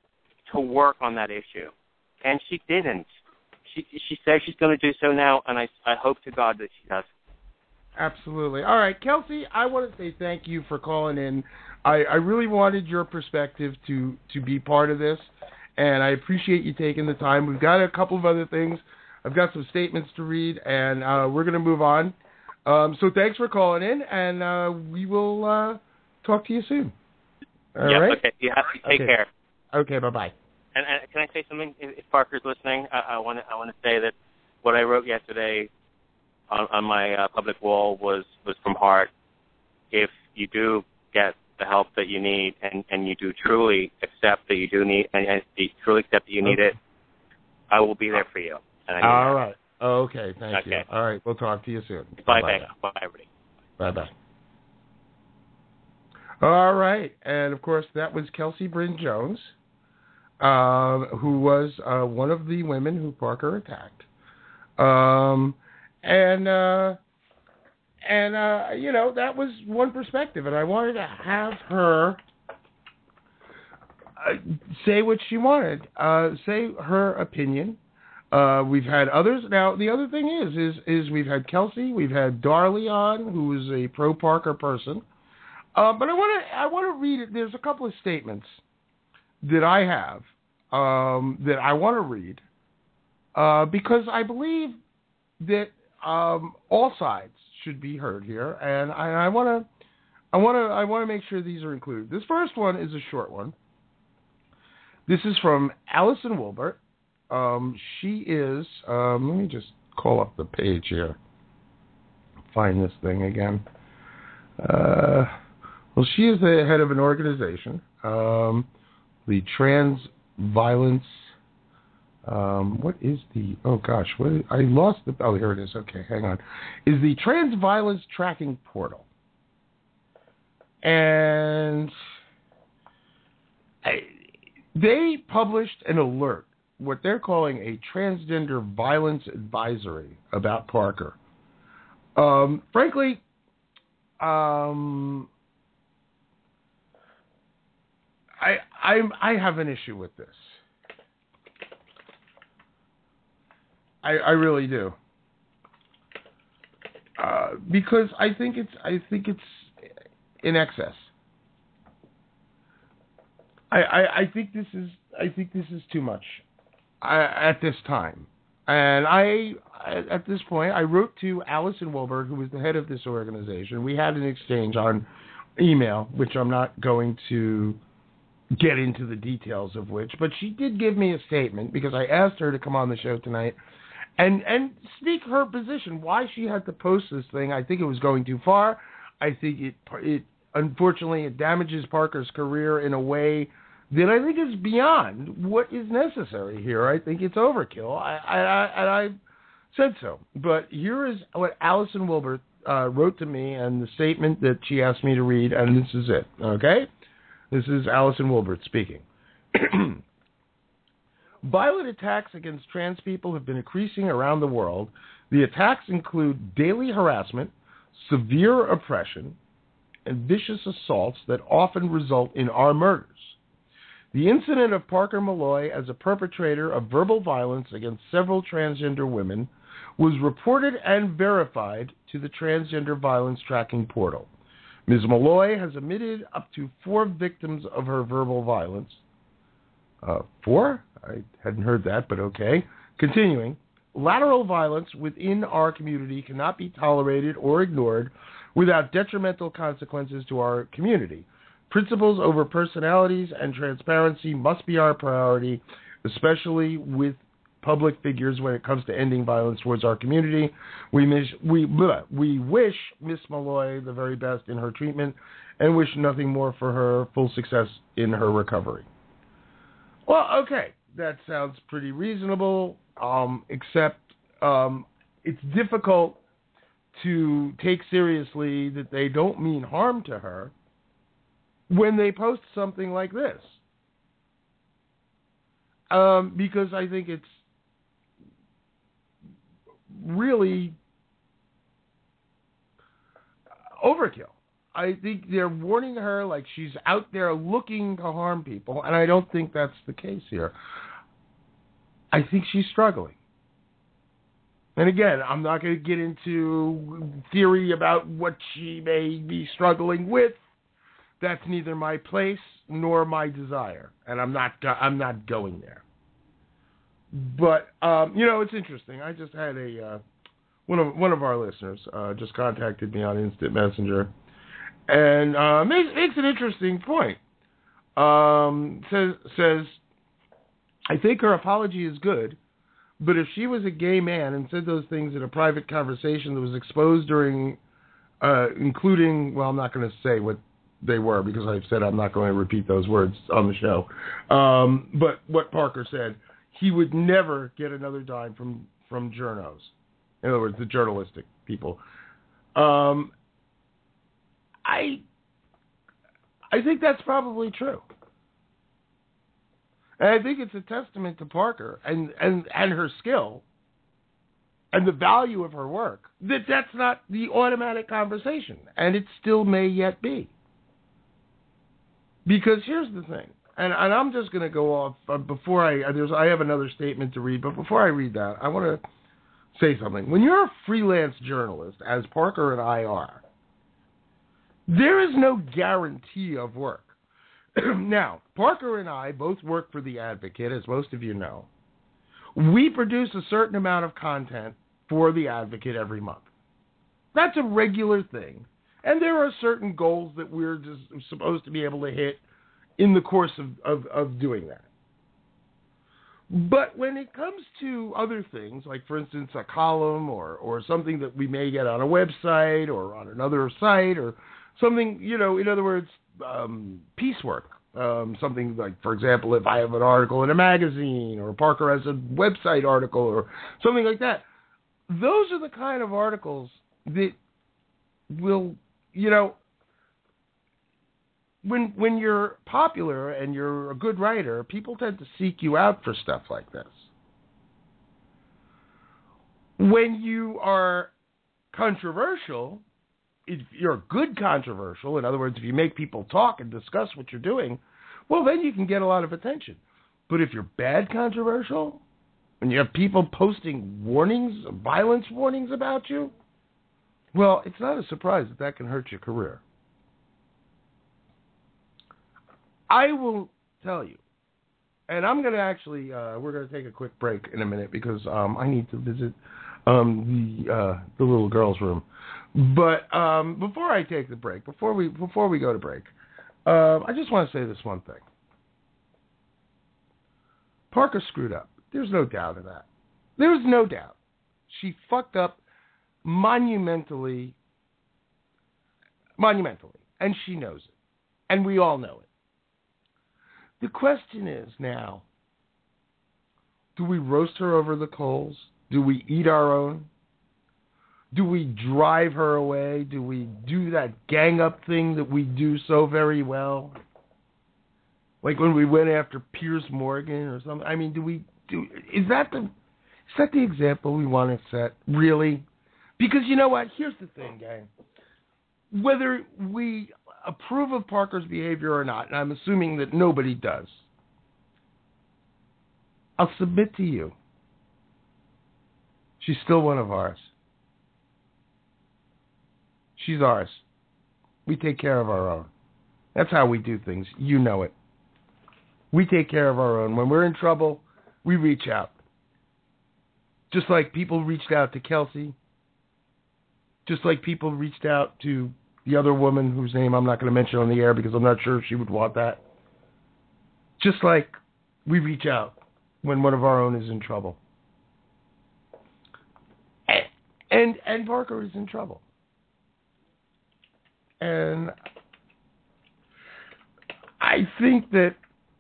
to work on that issue. And she didn't. She she says she's going to do so now, and I, I hope to God that she does. Absolutely. All right, Kelsey, I want to say thank you for calling in. I, I really wanted your perspective to, to be part of this, and I appreciate you taking the time. We've got a couple of other things. I've got some statements to read, and uh, we're going to move on. Um, so thanks for calling in, and uh, we will uh, talk to you soon. All yep, right? Okay. You have to take okay. care. Okay, bye-bye. And, and can I say something? If, if Parker's listening, I want to I want to say that what I wrote yesterday on, on my uh, public wall was, was from heart. If you do get the help that you need, and, and you do truly accept that you do need, and, and you truly accept that you need okay. it, I will be there for you. And I mean All that. right. Okay, thank okay. you. All right, we'll talk to you soon. Bye, Bye-bye. bye, bye, everybody. Bye-bye. All right, and of course that was Kelsey Bryn Jones, uh, who was uh, one of the women who Parker attacked, um, and uh, and uh, you know, that was one perspective, and I wanted to have her uh, say what she wanted, uh, say her opinion. Uh, we've had others. Now, the other thing is, is, is we've had Kelsey, we've had Darley on, who is a pro-Parker person. Uh, but I want to, I want to read it. There's a couple of statements that I have um, that I want to read uh, because I believe that um, all sides should be heard here, and I want to, I want to, I want to make sure these are included. This first one is a short one. This is from Allison Wilbert. Um, she is, um, let me just call up the page here. find this thing again. Uh, well, she is the head of an organization, um, the Trans Violence. Um, what is the? Oh gosh, what is, I lost the. Oh, here it is. Okay, hang on. Is the Trans Violence Tracking Portal, and I, they published an alert, what they're calling a transgender violence advisory about Parker. Um, frankly, um, I I I have an issue with this. I, I really do, uh, because I think it's I think it's in excess. I, I, I think this is I think this is too much I, at this time, and I at this point I wrote to Allison Wilbur, who was the head of this organization. We had an exchange on email, which I'm not going to get into the details of which, but she did give me a statement because I asked her to come on the show tonight. And and speak her position, why she had to post this thing. I think it was going too far. I think it it unfortunately it damages Parker's career in a way that I think is beyond what is necessary here. I think it's overkill. I I, I and I said so. But here is what Allison Wilbur uh, wrote to me and the statement that she asked me to read, and this is it. Okay, this is Allison Wilbur speaking. Violent attacks against trans people have been increasing around the world. The attacks include daily harassment, severe oppression, and vicious assaults that often result in our murders. The incident of Parker Molloy as a perpetrator of verbal violence against several transgender women was reported and verified to the Transgender Violence Tracking Portal. Miz Molloy has admitted up to four victims of her verbal violence. Uh, four? I hadn't heard that, but okay. Continuing, lateral violence within our community cannot be tolerated or ignored without detrimental consequences to our community. Principles over personalities and transparency must be our priority, especially with public figures when it comes to ending violence towards our community. We, miss, we, bleh, we wish Miss Molloy the very best in her treatment and wish nothing more for her full success in her recovery. Well, okay, that sounds pretty reasonable, um, except um, it's difficult to take seriously that they don't mean harm to her when they post something like this. Um, because I think it's really overkill. I think they're warning her like she's out there looking to harm people, and I don't think that's the case here. I think she's struggling. And again, I'm not going to get into theory about what she may be struggling with. That's neither my place nor my desire, and I'm not I'm not going there. But um, you know, it's interesting. I just had a uh, one of one of our listeners uh, just contacted me on Instant Messenger. And uh, makes makes an interesting point. Um, says says, I think her apology is good, but if she was a gay man and said those things in a private conversation that was exposed during, uh, including, well, I'm not going to say what they were because I've said I'm not going to repeat those words on the show. Um, but what Parker said, he would never get another dime from from journos. In other words, the journalistic people. Um, I I think that's probably true. And I think it's a testament to Parker and, and, and her skill and the value of her work that that's not the automatic conversation. And it still may yet be. Because here's the thing. And, and I'm just going to go off uh, before I there's I have another statement to read. But before I read that, I want to say something. When you're a freelance journalist, as Parker and I are, there is no guarantee of work. Now, Parker and I both work for The Advocate, as most of you know. We produce a certain amount of content for The Advocate every month. That's a regular thing. And there are certain goals that we're just supposed to be able to hit in the course of, of, of doing that. But when it comes to other things, like, for instance, a column or, or something that we may get on a website or on another site or something, you know, in other words, um, piecework, um, something like, for example, if I have an article in a magazine or Parker has a website article or something like that, those are the kind of articles that will, you know, When when you're popular and you're a good writer, people tend to seek you out for stuff like this. When you are controversial, if you're good controversial, in other words, if you make people talk and discuss what you're doing, well, then you can get a lot of attention. But if you're bad controversial, and you have people posting warnings, violence warnings about you, well, it's not a surprise that that can hurt your career. I will tell you, and I'm going to actually, uh, we're going to take a quick break in a minute because um, I need to visit um, the uh, the little girl's room. But um, before I take the break, before we before we go to break, uh, I just want to say this one thing. Parker screwed up. There's no doubt of that. There's no doubt. She fucked up monumentally, monumentally, and she knows it, and we all know it. The question is now, do we roast her over the coals? Do we eat our own? Do we drive her away? Do we do that gang-up thing that we do so very well? Like when we went after Piers Morgan or something? I mean, do we do? Is that the is that the example we want to set? Really? Because you know what? Here's the thing, gang. Whether we approve of Parker's behavior or not, and I'm assuming that nobody does, I'll submit to you, she's still one of ours. She's ours. We take care of our own. That's how we do things. You know it. We take care of our own. When we're in trouble, we reach out. Just like people reached out to Kelsey. Just like people reached out to the other woman whose name I'm not going to mention on the air because I'm not sure if she would want that. Just like we reach out when one of our own is in trouble. And, and, and Parker is in trouble. And I think that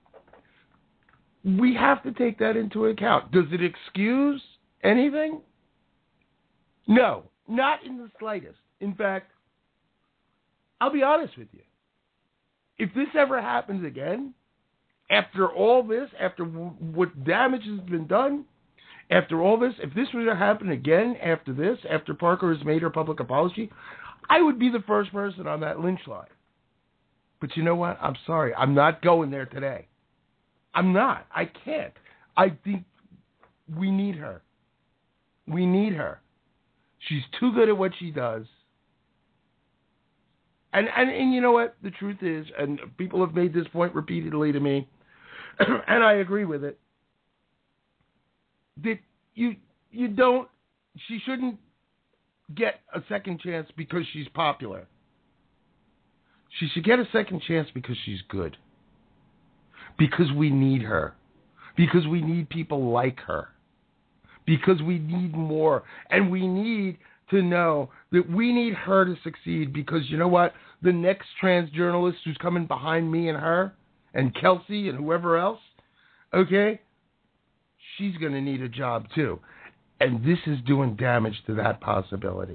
we have to take that into account. Does it excuse anything? No, not in the slightest. In fact, I'll be honest with you. If this ever happens again, after all this, after w- what damage has been done, after all this, if this were to happen again after this, after Parker has made her public apology, I would be the first person on that lynch line. But you know what? I'm sorry. I'm not going there today. I'm not. I can't. I think we need her. We need her. She's too good at what she does. And, and and you know what? The truth is, and people have made this point repeatedly to me, and I agree with it, that you you don't, she shouldn't get a second chance because she's popular. She should get a second chance because she's good. Because we need her. Because we need people like her. Because we need more. And we need to know that we need her to succeed because you know what? The next trans journalist who's coming behind me and her and Kelsey and whoever else, okay, she's going to need a job too. And this is doing damage to that possibility.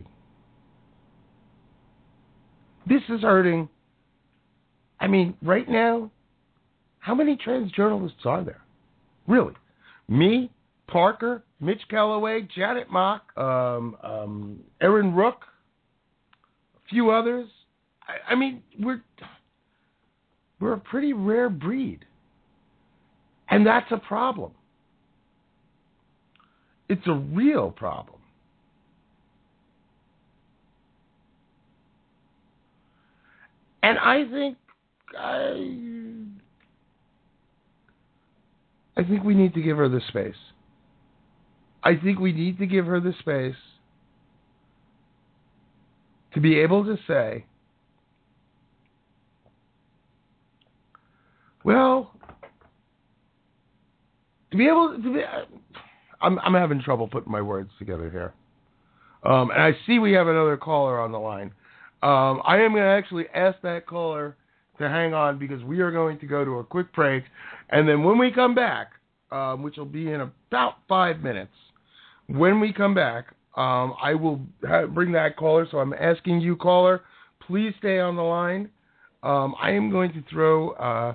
This is hurting. I mean, right now, how many trans journalists are there? Really? Me, Parker, Mitch Calloway, Janet Mock, um, um, Erin Rook, a few others. I, I mean, we're we're a pretty rare breed, and that's a problem. It's a real problem. And I think I, I think we need to give her the space. I think we need to give her the space to be able to say, well, to be able to be, I'm I'm having trouble putting my words together here. Um, and I see we have another caller on the line. Um, I am going to actually ask that caller to hang on because we are going to go to a quick break. And then when we come back, um, which will be in about five minutes, when we come back, um, I will ha- bring that caller. So I'm asking you, caller, please stay on the line. Um, I am going to throw, uh,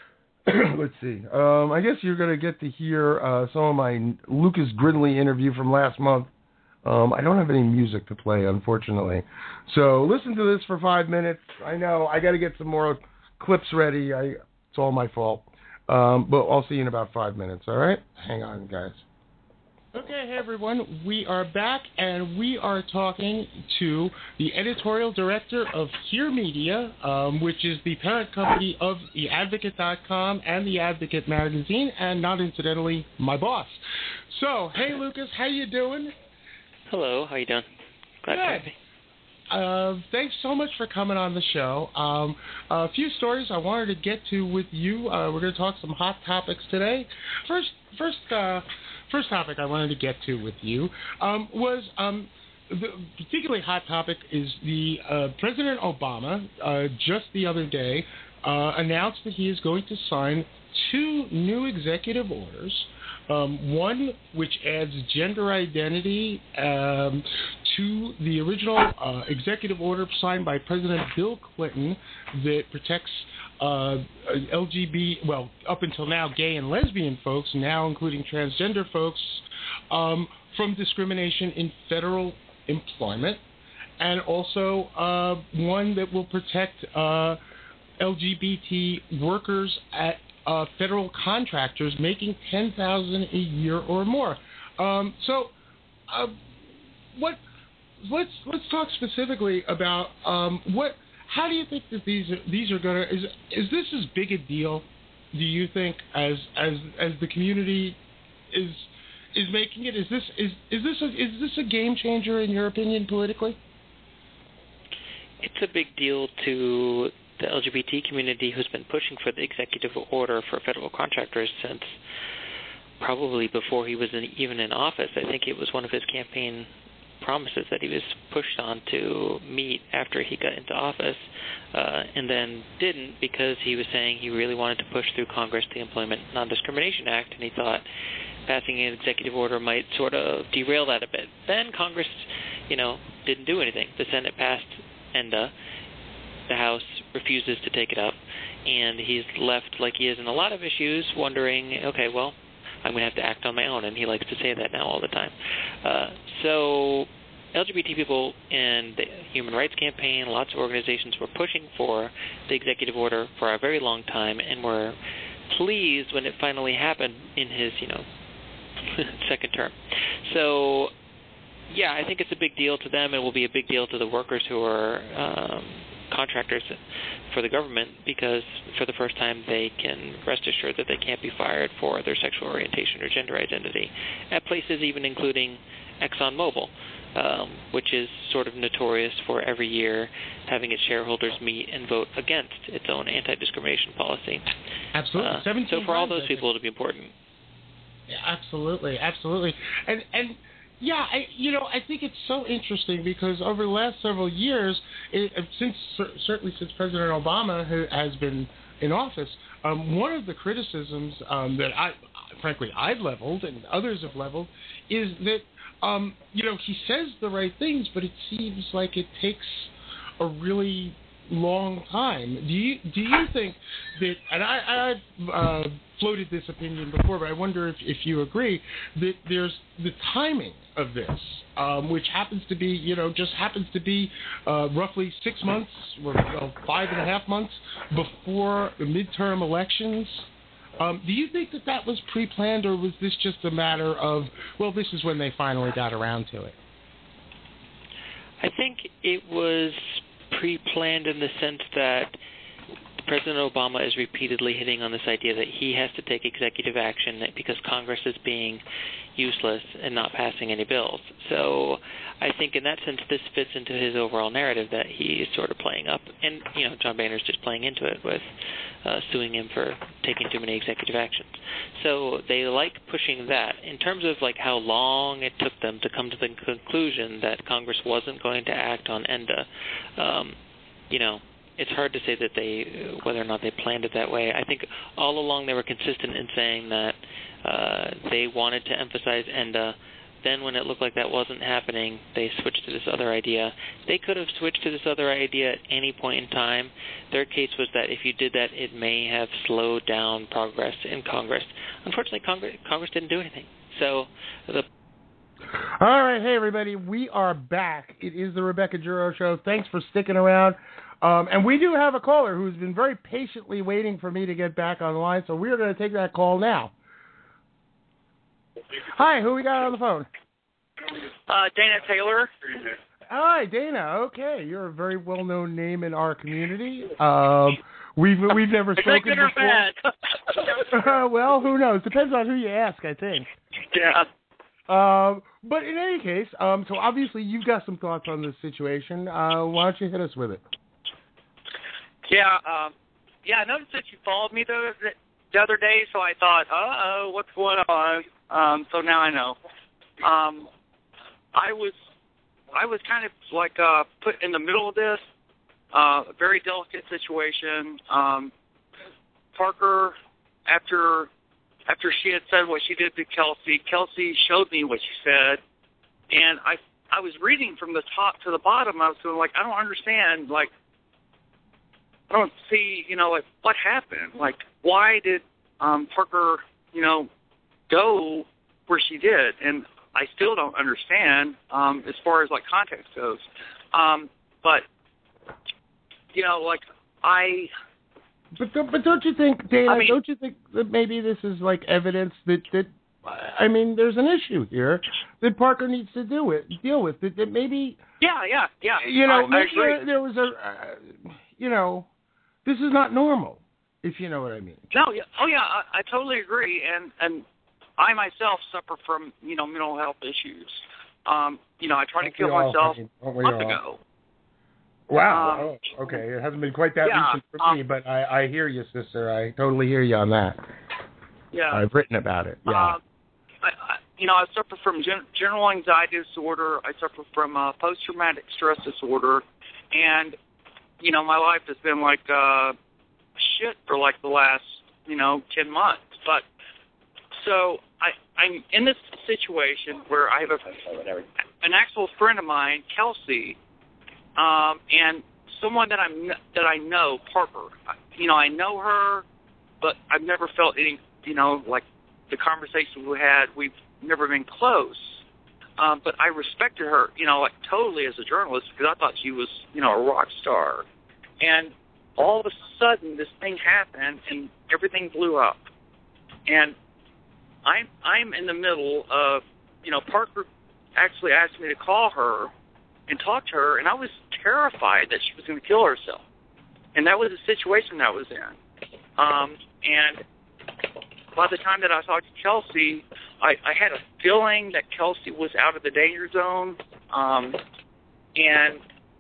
let's see, um, I guess you're going to get to hear uh, some of my Lucas Gridley interview from last month. Um, I don't have any music to play, unfortunately. So listen to this for five minutes. I know I got to get some more clips ready. I, it's all my fault. Um, but I'll see you in about five minutes, all right? Hang on, guys. Okay, hey everyone. We are back, and we are talking to the editorial director of Hear Media, um, which is the parent company of the advocate dot com and the Advocate magazine, and not incidentally, my boss. So, hey Lucas, how you doing? Hello, how you doing? Glad to have Good. Uh, thanks so much for coming on the show. Um, a few stories I wanted to get to with you. Uh, we're going to talk some hot topics today. First, first, uh, first topic I wanted to get to with you um, was um, the particularly hot topic is the uh, President Obama uh, just the other day uh, announced that he is going to sign two new executive orders. Um, one which adds gender identity um, to the original uh, executive order signed by President Bill Clinton that protects uh, L G B T, well, up until now, gay and lesbian folks, now including transgender folks, um, from discrimination in federal employment, and also uh, one that will protect uh, L G B T workers at Uh, federal contractors making ten thousand dollars a year or more. Um, so, uh, what? Let's let's talk specifically about um, what. How do you think that these are, these are gonna? Is is this as big a deal? Do you think as as as the community is is making it? Is this is is this a, is this a game changer in your opinion politically? It's a big deal to the L G B T community who's been pushing for the executive order for federal contractors since probably before he was in, even in office. I think it was one of his campaign promises that he was pushed on to meet after he got into office, uh, and then didn't because he was saying he really wanted to push through Congress the Employment Non-Discrimination Act, and he thought passing an executive order might sort of derail that a bit. Then Congress, you know, didn't do anything. The Senate passed ENDA. The House refuses to take it up, and he's left, like he is in a lot of issues, wondering, okay, well, I'm going to have to act on my own, and he likes to say that now all the time. Uh, so L G B T people and the Human Rights Campaign, lots of organizations were pushing for the executive order for a very long time, and were pleased when it finally happened in his, you know, second term. So, yeah, I think it's a big deal to them. It will be a big deal to the workers who are um, contractors for the government, because for the first time they can rest assured that they can't be fired for their sexual orientation or gender identity at places even including ExxonMobil, um, which is sort of notorious for every year having its shareholders meet and vote against its own anti-discrimination policy. Absolutely. Uh, so for all those people, it'll be important. Yeah, absolutely, absolutely. And and yeah, I, you know, I think it's so interesting because over the last several years, it, since certainly since President Obama has been in office, um, one of the criticisms um, that I, frankly, I've leveled and others have leveled is that, um, you know, he says the right things, but it seems like it takes a really long time. Do you do you think that, and I, I've uh, floated this opinion before, but I wonder if, if you agree, that there's the timing of this, um, which happens to be, you know, just happens to be uh, roughly six months, or well, five and a half months before the midterm elections. Um, do you think that that was pre-planned, or was this just a matter of, well, this is when they finally got around to it? I think it was pre-planned in the sense that President Obama is repeatedly hitting on this idea that he has to take executive action that because Congress is being useless and not passing any bills. So I think in that sense this fits into his overall narrative that he is sort of playing up. And, you know, John Boehner's just playing into it with uh, suing him for taking too many executive actions. So they like pushing that. In terms of, like, how long it took them to come to the conclusion that Congress wasn't going to act on ENDA, um, you know, it's hard to say that they, whether or not they planned it that way. I think all along they were consistent in saying that uh, they wanted to emphasize ENDA. Then when it looked like that wasn't happening, they switched to this other idea. They could have switched to this other idea at any point in time. Their case was that if you did that, it may have slowed down progress in Congress. Unfortunately, Congress, Congress didn't do anything. So the All right, hey, everybody, we are back. It is the Rebecca Juro Show. Thanks for sticking around. Um, and we do have a caller who's been very patiently waiting for me to get back on the line, so we're going to take that call now. Hi, who we got on the phone? Uh, Dana Taylor. Hi, Dana. Okay, you're a very well-known name in our community. Um, we've we've never spoken good or before. bad? uh, well, who knows? Depends on who you ask, I think. Yeah. Um, but in any case, um, so obviously you've got some thoughts on this situation. Uh, why don't you hit us with it? Yeah, um, yeah, I noticed that you followed me the, the other day, so I thought, uh-oh, what's going on? Um, so now I know. Um, I was I was kind of like uh, put in the middle of this, uh, a very delicate situation. Um, Parker, after after she had said what she did to Kelsey, Kelsey showed me what she said, and I I was reading from the top to the bottom. I was going like, I don't understand, like, I don't see, you know, like, what happened? Like, why did um, Parker, you know, go where she did? And I still don't understand um, as far as, like, context goes. Um, but, you know, like, I... But don't, but don't you think, Dana, I mean, don't you think that maybe this is, like, evidence that, that, I mean, there's an issue here that Parker needs to do with, deal with, that, that maybe... Yeah, yeah, yeah. You know, I, maybe I agree. There, there was a, uh, you know... This is not normal, if you know what I mean. No, yeah, oh yeah, I, I totally agree, and and I myself suffer from you know mental health issues. Um, you know, I tried to kill myself a month ago. Wow. Um, oh, okay, it hasn't been quite that yeah, recent for um, me, but I, I hear you, sister. I totally hear you on that. Yeah, I've written about it. Yeah. Uh, I, I, you know, I suffer from gen- general anxiety disorder. I suffer from uh, post-traumatic stress disorder, and you know, my life has been like uh, shit for like the last, you know, ten months. But so I, I'm in this situation where I have a, an actual friend of mine, Kelsey, um, and someone that I'm that I know, Parker. You know, I know her, but I've never felt any, you know, like the conversation we had. We've never been close. Um, but I respected her, you know, like totally as a journalist because I thought she was, you know, a rock star. And all of a sudden, this thing happened, and everything blew up. And I'm I'm in the middle of, you know, Parker actually asked me to call her and talk to her, and I was terrified that she was going to kill herself. And that was the situation that I was in. Um, and by the time that I talked to Kelsey, I, I had a feeling that Kelsey was out of the danger zone. Um, and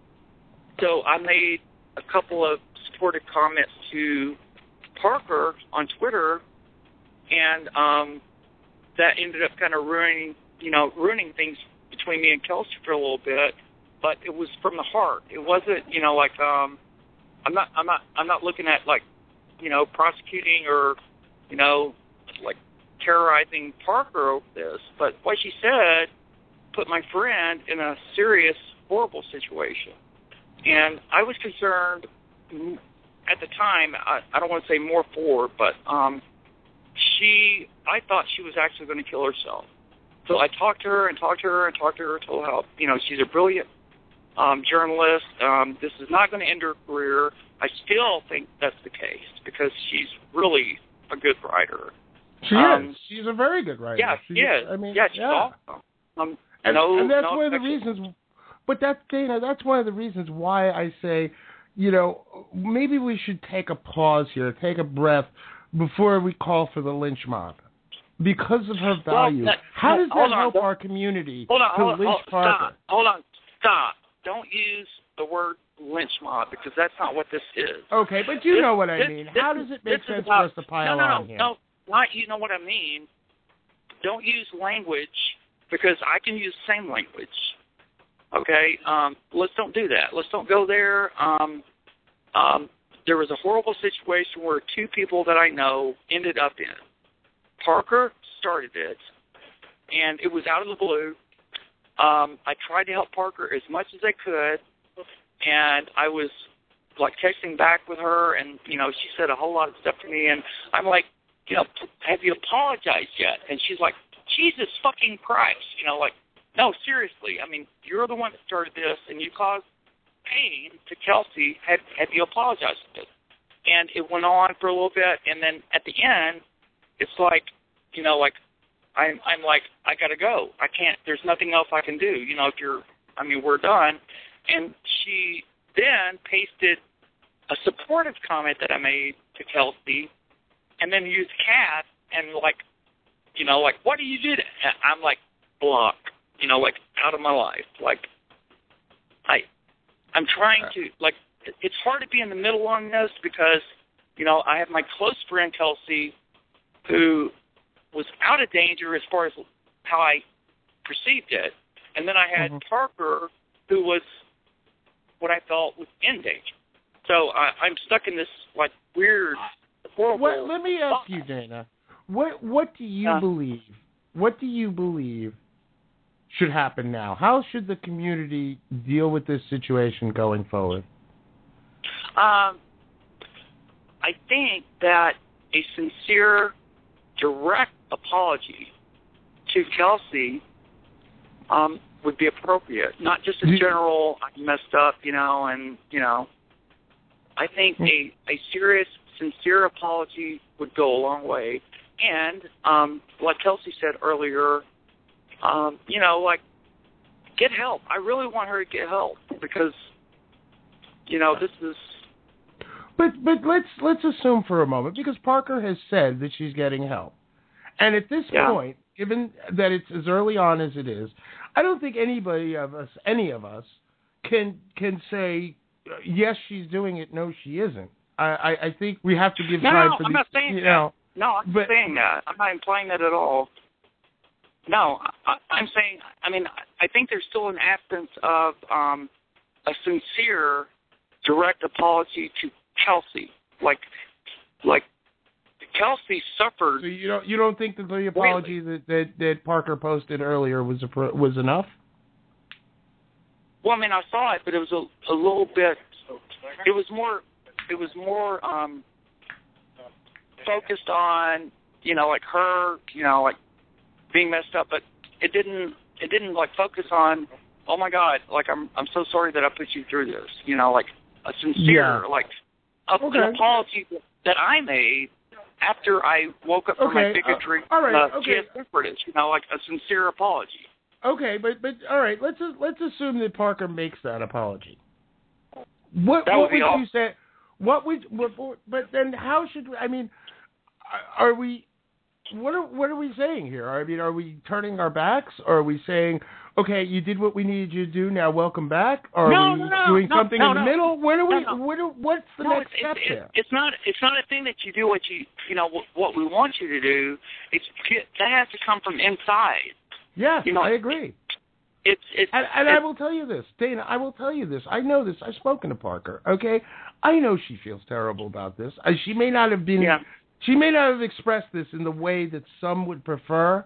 so I made a couple of supportive comments to Parker on Twitter, and um, that ended up kind of ruining, you know, ruining things between me and Kelsey for a little bit. But it was from the heart. It wasn't, you know, like um, I'm not, I'm not, I'm not looking at like, you know, prosecuting or, you know, like terrorizing Parker over this. But what she said put my friend in a serious, horrible situation. And I was concerned at the time, I, I don't want to say more for, but um, she, I thought she was actually going to kill herself. So I talked to her and talked to her and talked to her, told her how, you know, she's a brilliant um, journalist. Um, this is not going to end her career. I still think that's the case because she's really a good writer. She um, is. She's a very good writer. Yeah, she is. I mean, yeah, she's yeah. awesome. Um, and, no, and that's no one of the affection. reasons. But that's Dana. That's one of the reasons why I say you know, maybe we should take a pause here, take a breath before we call for the lynch mob. Because of her value. Well, How does that on, help our community hold on, to hold on, lynch hold, Parker? Stop. Hold on, stop. Don't use the word lynch mob because that's not what this is. Okay, but you this, know what I this, mean. This, How does it make sense about, for us to pile no, no, on no, here? No, not you know what I mean. Don't use language because I can use the same language. Okay, um, let's don't do that. Let's don't go there. Um, um, there was a horrible situation where two people that I know ended up in. Parker started it, and it was out of the blue. Um, I tried to help Parker as much as I could, and I was like texting back with her, and you know she said a whole lot of stuff to me, and I'm like, you know, have you apologized yet? And she's like, Jesus fucking Christ, you know, like, no, seriously. I mean, you're the one that started this, and you caused pain to Kelsey. Have have you apologized for this? And it went on for a little bit, and then at the end, it's like, you know, like. I'm, I'm like, I gotta go. I can't. There's nothing else I can do. You know, if you're, I mean, we're done. And she then pasted a supportive comment that I made to Kelsey, and then used Kat and like, you know, like, what do you do? To? I'm like, block. You know, like out of my life. Like, I, I'm trying to like. It's hard to be in the middle on this because, you know, I have my close friend Kelsey, who was out of danger as far as how I perceived it. And then I had mm-hmm. Parker, who was what I felt was in danger. So I, I'm stuck in this, like, weird, horrible... What, let me ask you, Dana, what what do you uh, believe, what do you believe should happen now? How should the community deal with this situation going forward? Um, I think that a sincere, direct apology to Kelsey um, would be appropriate. Not just a general, I messed up, you know, and, you know. I think a, a serious, sincere apology would go a long way. And, um, like Kelsey said earlier, um, you know, like, get help. I really want her to get help because, you know, this is... But but let's let's assume for a moment, because Parker has said that she's getting help. And at this yeah. point, given that it's as early on as it is, I don't think anybody of us, any of us, can can say, yes, she's doing it, no, she isn't. I, I, I think we have to give no, time no, for I'm the... not saying you that. know, no, I'm but, not saying that. I'm not implying that at all. No, I, I'm saying, I mean, I think there's still an absence of um, a sincere, direct apology to Kelsey. Like, like Kelsey suffered. So you don't you don't think that the apology really? that, that, that Parker posted earlier was a, was enough? Well, I mean, I saw it, but it was a, a little bit. It was more. It was more um, focused on, you know, like her, you know, like being messed up, but it didn't. It didn't like focus on. Oh my God! Like I'm. I'm so sorry that I put you through this. You know, like a sincere, yeah. like a, okay. an apology that I made after I woke up from okay. my bigotry. Uh, all right. Uh, okay. You know, like a sincere apology. Okay, but but all right. Let's let's assume that Parker makes that apology. What that what would, would you say? What would what, but then how should we, I mean? Are we? What are what are we saying here? I mean, are we turning our backs? Or are we saying, okay, you did what we needed you to do, now welcome back? Or no, are we no, no, doing no, something no, in the no. middle? Where do we? No, no. Where do, what's the no, next it's, step it's, there? It's not. It's not a thing that you do what you you know what, what we want you to do. It's that has to come from inside. Yes, you know, I agree. It's it's and, and it's, I will tell you this, Dana. I will tell you this. I know this. I've spoken to Parker. Okay, I know she feels terrible about this. Uh, she may not have been. Yeah. She may not have expressed this in the way that some would prefer.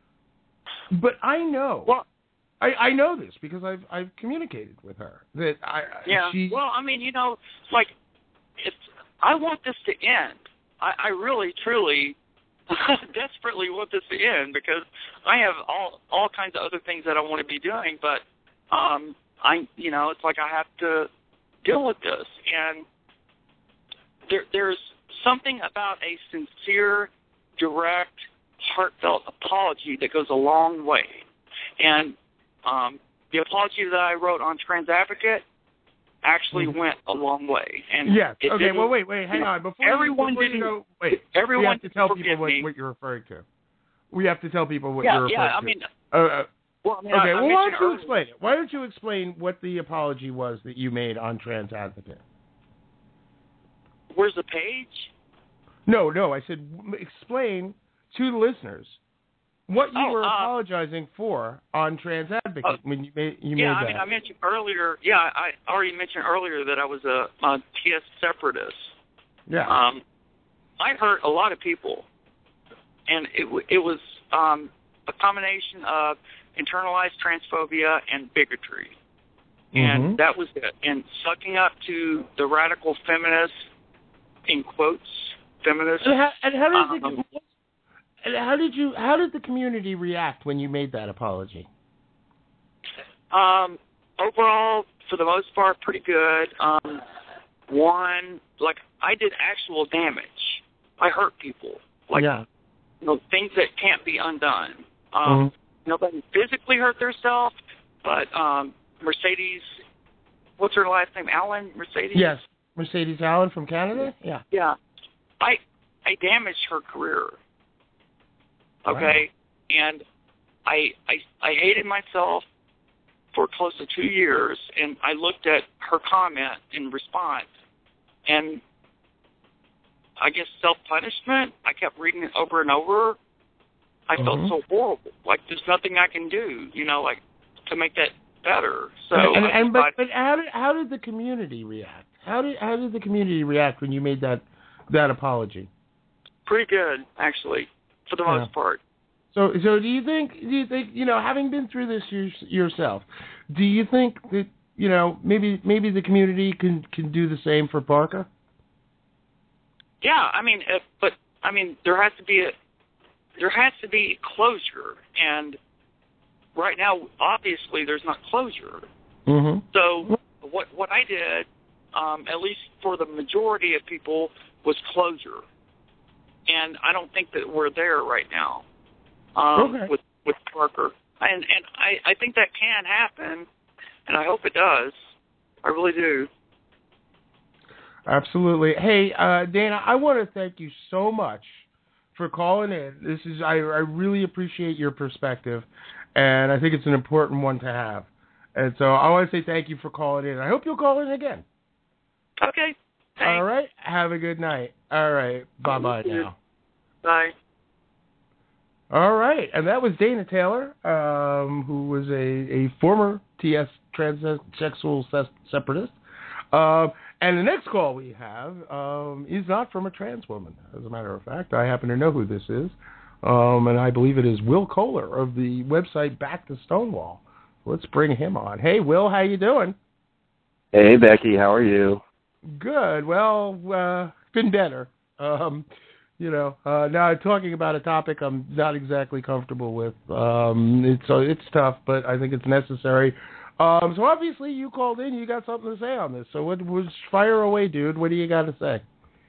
But I know. Well, I, I know this because I've I've communicated with her that I. Yeah. She, well, I mean, you know, like, it's. I want this to end. I, I really, truly. desperately want this to end because I have all all kinds of other things that I want to be doing, but um, I you know it's like I have to deal with this, and there there's something about a sincere, direct, heartfelt apology that goes a long way, and um, the apology that I wrote on Trans Advocate actually went a long way. And yes. it Okay. Well, wait, wait, hang on. Before everyone you, before didn't. You go, wait. Everyone we have to tell forgive people what, me. what you're referring to. We have to tell people what yeah, you're referring yeah. I to. mean, uh, uh, well, I mean, okay. I, I well, why don't you earlier, explain it? Why don't you explain what the apology was that you made on Trans Advocate? Where's the page? No, no. I said explain to the listeners what you oh, were uh, apologizing for on Trans Advocate uh, when you made you yeah, made that. I mean, I mentioned earlier. Yeah, I already mentioned earlier that I was a, a T S separatist. Yeah. Um, I hurt a lot of people, and it it was um, a combination of internalized transphobia and bigotry, and mm-hmm. that was it. And sucking up to the radical feminists, in quotes, feminists. And how, and how did um, the, and how did you how did the community react when you made that apology? Um, overall, for the most part, pretty good. Um, one, like I did actual damage. I hurt people. Like, yeah. you know, things that can't be undone. Um, mm-hmm. Nobody physically hurt themselves, but um, Mercedes, what's her last name? Allen Mercedes. Yes, Mercedes Allen from Canada. Yeah. Yeah. I I damaged her career. Okay, wow. and I I I hated myself for close to two years, and I looked at her comment in response, and I guess self-punishment, I kept reading it over and over. I mm-hmm. felt so horrible. Like, there's nothing I can do, you know, like, to make that better. So, and, and, and but, thought, but how did how did the community react? How did how did the community react when you made that that apology? Pretty good, actually, for the yeah. most part. So, so do you think? Do you think you know, having been through this yourself, do you think that you know maybe maybe the community can can do the same for Parker? Yeah, I mean, if, but I mean, there has to be a there has to be closure, and right now, obviously, there's not closure. Mm-hmm. So, what what I did, um, at least for the majority of people, was closure, and I don't think that we're there right now. Um, okay. with with Parker, and and I, I think that can happen, and I hope it does. I really do. Absolutely. Hey, uh, Dana, I want to thank you so much for calling in. This is I, I really appreciate your perspective, and I think it's an important one to have. And so I want to say thank you for calling in. I hope you'll call in again. Okay. Thanks. All right. Have a good night. All right. Bye-bye now. Bye. All right. And that was Dana Taylor, um, who was a, a former T S transsexual separatist. Uh, and the next call we have um, is not from a trans woman. As a matter of fact, I happen to know who this is. Um, and I believe it is Will Kohler of the website Back to Stonewall. Let's bring him on. Hey, Will, how you doing? Hey, Becky, how are you? Good. Well, uh, been better. Um, you know, uh, now talking about a topic I'm not exactly comfortable with. Um, it's uh, it's tough, but I think it's necessary. Um, so obviously you called in, you got something to say on this. So what was fire away, dude? What do you got to say?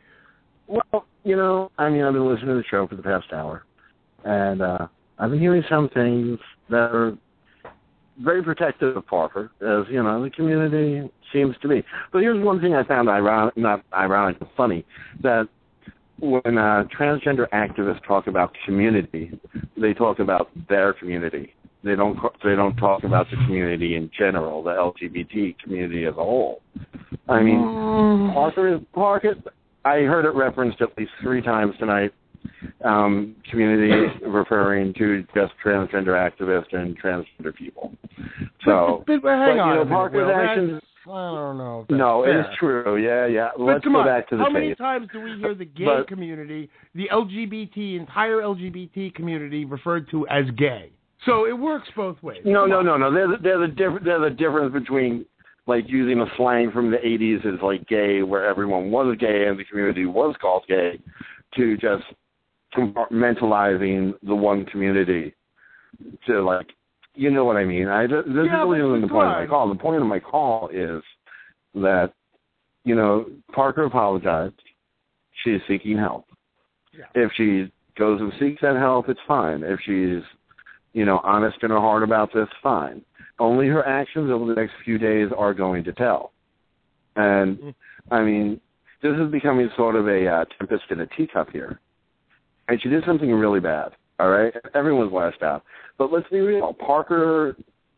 Well, you know, I mean, I've been listening to the show for the past hour, and uh, I've been hearing some things that are very protective of Parker, as, you know, the community seems to be. But here's one thing I found ironic, not ironic, but funny, that when uh, transgender activists talk about community, they talk about their community. They don't they don't talk about the community in general, the L G B T community as a whole. I mean, mm. Parker, Parker, I heard it referenced at least three times tonight, um, community referring to just transgender activists and transgender people. So, but, but, but hang but, on you know, a minute, Parker's Will, actions... I don't know. No, fair. It is true. Yeah, yeah. But Let's come go on. back to the How case. many times do we hear the gay but, community, the L G B T, entire L G B T community referred to as gay? So it works both ways. No, come no, on. no, no. There's there's a difference. There's a difference between like using a slang from the eighties as like gay, where everyone was gay and the community was called gay, to just compartmentalizing the one community to like. You know what I mean? I, this yeah, is really but, the but point of my call. The point of my call is that, you know, Parker apologized. She's seeking help. Yeah. If she goes and seeks that help, it's fine. If she's, you know, honest in her heart about this, fine. Only her actions over the next few days are going to tell. And, I mean, this is becoming sort of a uh, tempest in a teacup here. And she did something really bad, all right? Everyone's lashed out. But let's be real. Parker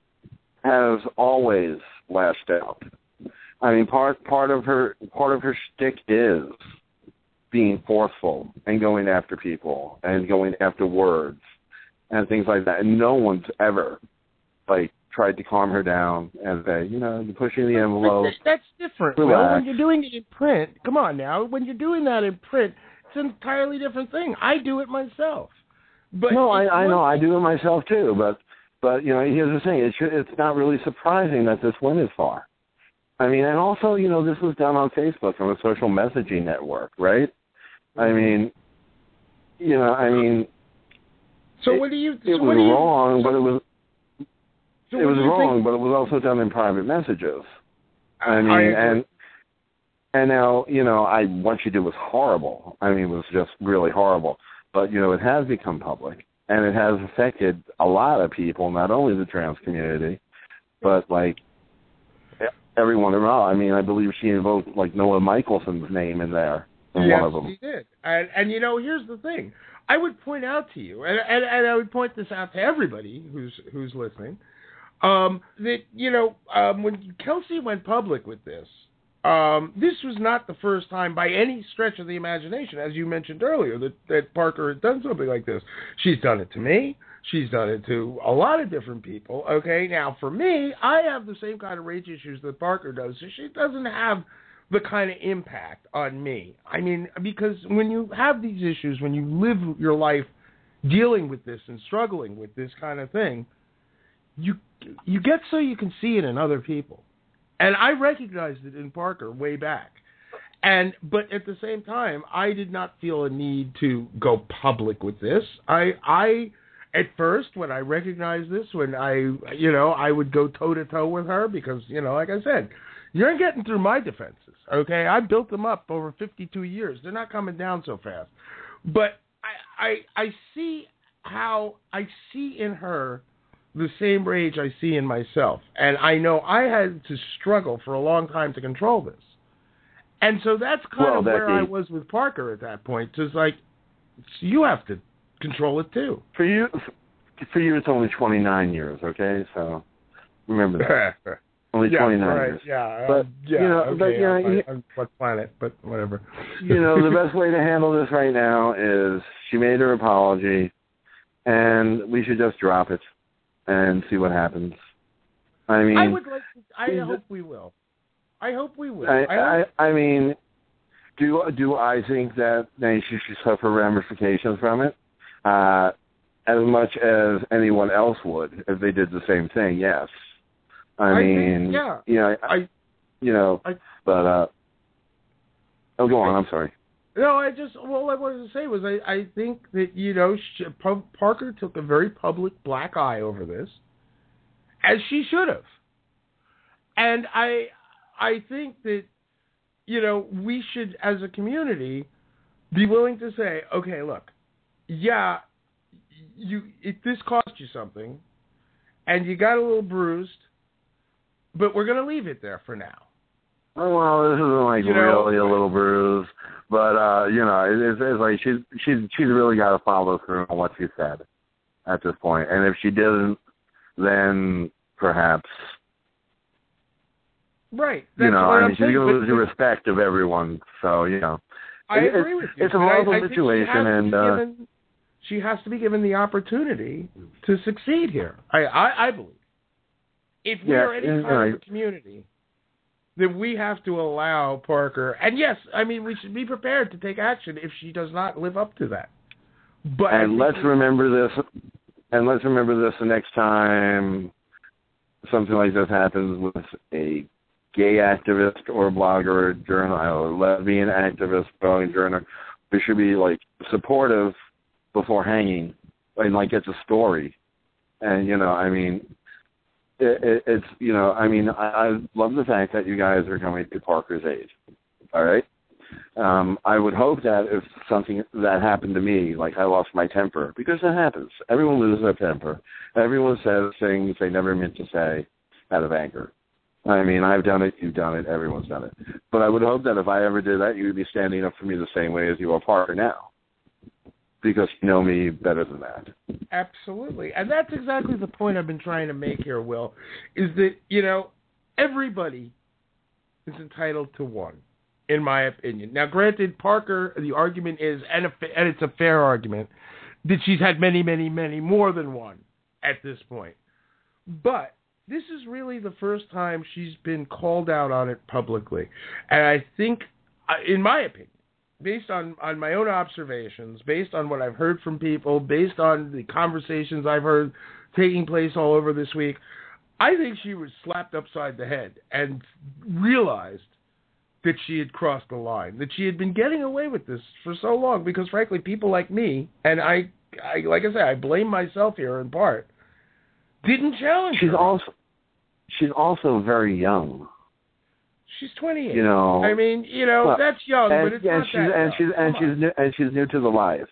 has always lashed out. I mean, part part of her part of her shtick is being forceful and going after people and going after words and things like that. And no one's ever, like, tried to calm her down and say, you know, you're pushing the envelope. That's different. Relax. Well, when you're doing it in print, come on now, when you're doing that in print, it's an entirely different thing. I do it myself. But no, I, I know. I do it myself, too. But, but you know, here's the thing. It's, it's not really surprising that this went as far. I mean, and also, you know, this was done on Facebook, on a social messaging network, right? I mean, you know, I mean, so it, what do you? It so was what do you, wrong, so, but it was so it was wrong, think? but it was also done in private messages. I mean, I and and now, you know, I what she did was horrible. I mean, it was just really horrible. But you know, it has become public, and it has affected a lot of people, not only the trans community, but like everyone around. I mean, I believe she invoked like Noah Michelson's name in there. In yes, one of them. she did. And, and, you know, here's the thing. I would point out to you, and, and, and I would point this out to everybody who's who's listening, um, that, you know, um, when Kelsey went public with this, um, this was not the first time by any stretch of the imagination, as you mentioned earlier, that, that Parker had done something like this. She's done it to me. She's done it to a lot of different people. Okay, now for me, I have the same kind of rage issues that Parker does, so she doesn't have the kind of impact on me. I mean, because when you have these issues, when you live your life dealing with this and struggling with this kind of thing, you you get so you can see it in other people. And I recognized it in Parker way back. And but at the same time, I did not feel a need to go public with this. I I at first, when I recognized this, when I you know I would go toe to toe with her because you know, like I said, you're getting through my defenses, okay? I built them up over fifty-two years. They're not coming down so fast. But I, I, I see how I see in her the same rage I see in myself. And I know I had to struggle for a long time to control this. And so that's kind well, of that where is, I was with Parker at that point. Just like, you have to control it too. For you, for you, it's only twenty-nine years, okay? So remember that. Only yeah, twenty-nine right. years. Yeah, but, um, yeah, you know, okay, but, you know, on, you, on what planet, but whatever. You know, the best way to handle this right now is she made her apology, and we should just drop it and see what happens. I mean, I would like. To, I hope we will. I hope we will. I, I, hope, I, I mean, do do I think that they she should suffer ramifications from it? Uh, as much as anyone else would if they did the same thing. Yes. I, I mean, think, yeah. you know, I, I, you know, I, but uh, oh, go on. I'm sorry. No, I just all I wanted to say was I, I think that you know she, Parker took a very public black eye over this, as she should have, and I I think that you know we should as a community be willing to say, okay, look, yeah, you if this cost you something, and you got a little bruised. But we're going to leave it there for now. Oh, well, this isn't like you know, really a little bruise, but uh, you know, it's, it's like she's she's she's really got to follow through on what she said at this point. And if she didn't, then perhaps, right? That's you know, what I mean, I'm she's saying, going to lose the but, respect of everyone. So you know, I it, agree it's, with you. It's a horrible I, I situation, and uh, given, she has to be given the opportunity to succeed here. I I, I believe. If we yeah, are any kind right. of a community, then we have to allow Parker, and yes, I mean, we should be prepared to take action if she does not live up to that. But and let's we, remember this, and let's remember this the next time something like this happens with a gay activist or blogger or journalist, or lesbian activist, blogger, journalist. We should be, like, supportive before hanging, and, like, it's a story. And, you know, I mean... It, it, it's, you know, I mean, I, I love the fact that you guys are coming to Parker's aid, all right? Um, I would hope that if something that happened to me, like I lost my temper, because that happens. Everyone loses their temper. Everyone says things they never meant to say out of anger. I mean, I've done it, you've done it, everyone's done it. But I would hope that if I ever did that, you would be standing up for me the same way as you are Parker now. Because you know me better than that. Absolutely. And that's exactly the point I've been trying to make here, Will, is that, you know, everybody is entitled to one, in my opinion. Now, granted, Parker, the argument is, and, a, and it's a fair argument, that she's had many, many, many more than one at this point. But this is really the first time she's been called out on it publicly. And I think, in my opinion, based on, on my own observations, based on what I've heard from people, based on the conversations I've heard taking place all over this week, I think she was slapped upside the head and realized that she had crossed the line, that she had been getting away with this for so long because, frankly, people like me, and I, I like I say, I blame myself here in part, didn't challenge she's her. Also, she's also very young. She's twenty-eight. You know, I mean, you know, well, that's young, and, but it's and not she's, that and young. she's and Come she's on. new, and she's new to the life.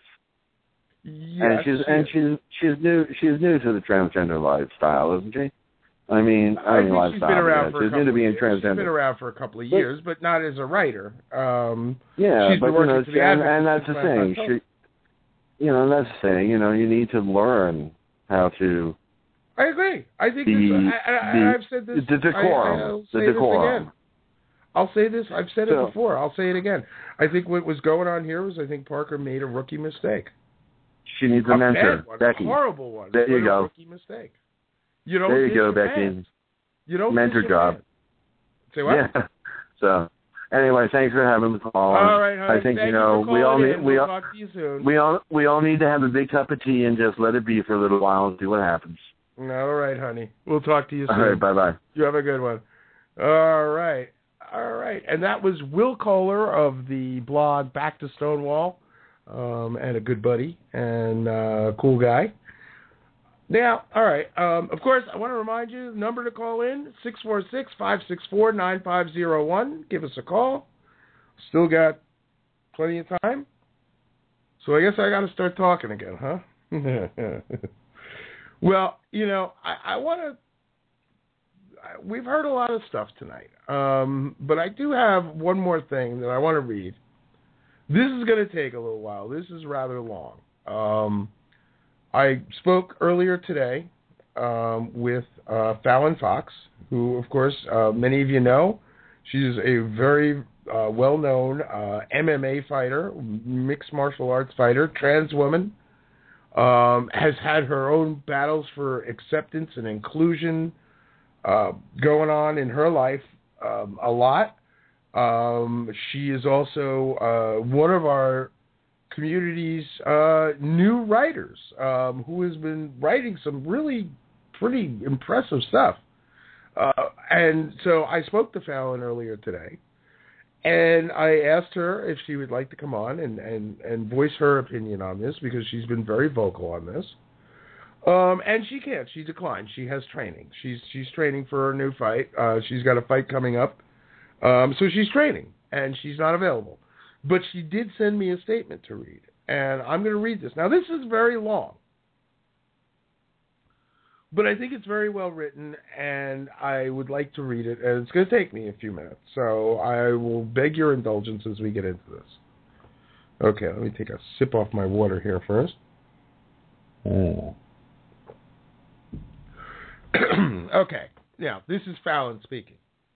Yes, and she's she and is. she's she's new she's new to the transgender lifestyle, isn't she? I mean, I, I mean think lifestyle. she's been around yeah. for a she's couple new to being of years. transgender. She's been around for a couple of but, years, but not as a writer. Um, yeah, she's but been you working know, for the and, Advocacy and that's the since thing. last October. She, you know, that's the thing. You know, you need to learn how to. I agree. I think the, this, I, I, the, I've said this. The decorum. I, I'll the say decorum. this again. I'll say this. I've said so, it before. I'll say it again. I think what was going on here was I think Parker made a rookie mistake. She needs a, a mentor, bad one, Becky. A horrible one. There you but go. A rookie mistake. You don't there you dish go, your Becky. pants. You don't mentor dish your job. pants. Say what? Yeah. So, anyway, thanks for having the call. All right, honey. I think Thank you know you we all need in. we we'll all talk to you soon. we all we all need to have a big cup of tea and just let it be for a little while and see what happens. All right, honey. We'll talk to you soon. All right, bye bye. You have a good one. All right. All right. And that was Will Kohler of the blog Back to Stonewall, um, and a good buddy and uh, cool guy. Now, all right. Um, of course, I want to remind you, the number to call in, six four six, five six four, nine five zero one. Give us a call. Still got plenty of time. So I guess I got to start talking again, huh? Well, you know, I, I want to... We've heard a lot of stuff tonight, um, but I do have one more thing that I want to read. This is going to take a little while. This is rather long. Um, I spoke earlier today um, with uh, Fallon Fox, who, of course, uh, many of you know. She's a very uh, well-known uh, M M A fighter, mixed martial arts fighter, trans woman, um, has had her own battles for acceptance and inclusion Uh, going on in her life um, a lot. Um, she is also uh, one of our community's uh, new writers um, who has been writing some really pretty impressive stuff. Uh, and so I spoke to Fallon earlier today, and I asked her if she would like to come on and, and, and voice her opinion on this because she's been very vocal on this. Um, and she can't. She declined. She has training. She's she's training for her new fight. Uh, she's got a fight coming up. Um, so she's training, and she's not available. But she did send me a statement to read, and I'm going to read this. Now, this is very long, but I think it's very well written, and I would like to read it, and it's going to take me a few minutes. So I will beg your indulgence as we get into this. Okay, let me take a sip off my water here first. Oh. Okay, now, this is Fallon speaking.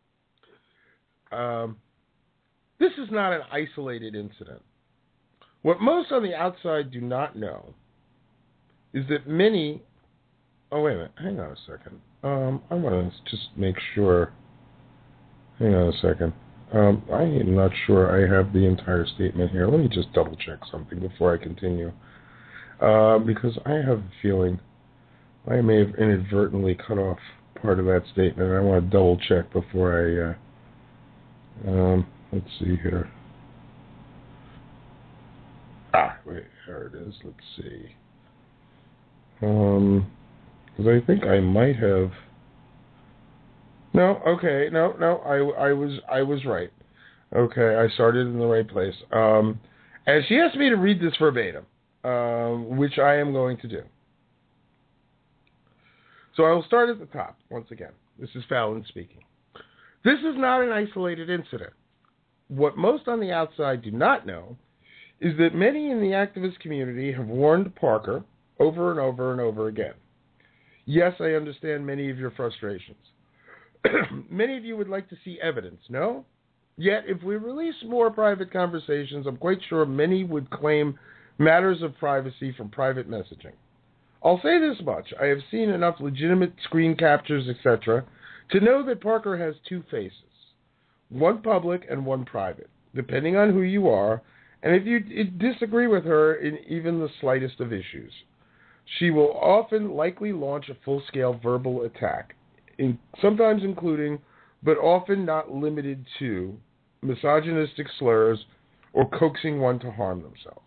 Um, this is not an isolated incident. What most on the outside do not know is that many... Oh, wait a minute. Hang on a second. Um, I want to just make sure... Hang on a second. Um, I am not sure I have the entire statement here. Let me just double-check something before I continue. Uh, because I have a feeling... I may have inadvertently cut off part of that statement. I want to double check before I, uh, um, let's see here. Ah, wait, there it is. Let's see. Um, because I think I might have, no, okay, no, no, I, I was, I was right. Okay, I started in the right place. Um, and she asked me to read this verbatim, um, which I am going to do. So I will start at the top, once again. This is Fallon speaking. This is not an isolated incident. What most on the outside do not know is that many in the activist community have warned Parker over and over and over again. Yes, I understand many of your frustrations. Many of you would like to see evidence, no? Yet, if we release more private conversations, I'm quite sure many would claim matters of privacy from private messaging. I'll say this much. I have seen enough legitimate screen captures, et cetera, to know that Parker has two faces, one public and one private, depending on who you are, and if you disagree with her in even the slightest of issues. She will often likely launch a full-scale verbal attack, in, sometimes including, but often not limited to, misogynistic slurs or coaxing one to harm themselves.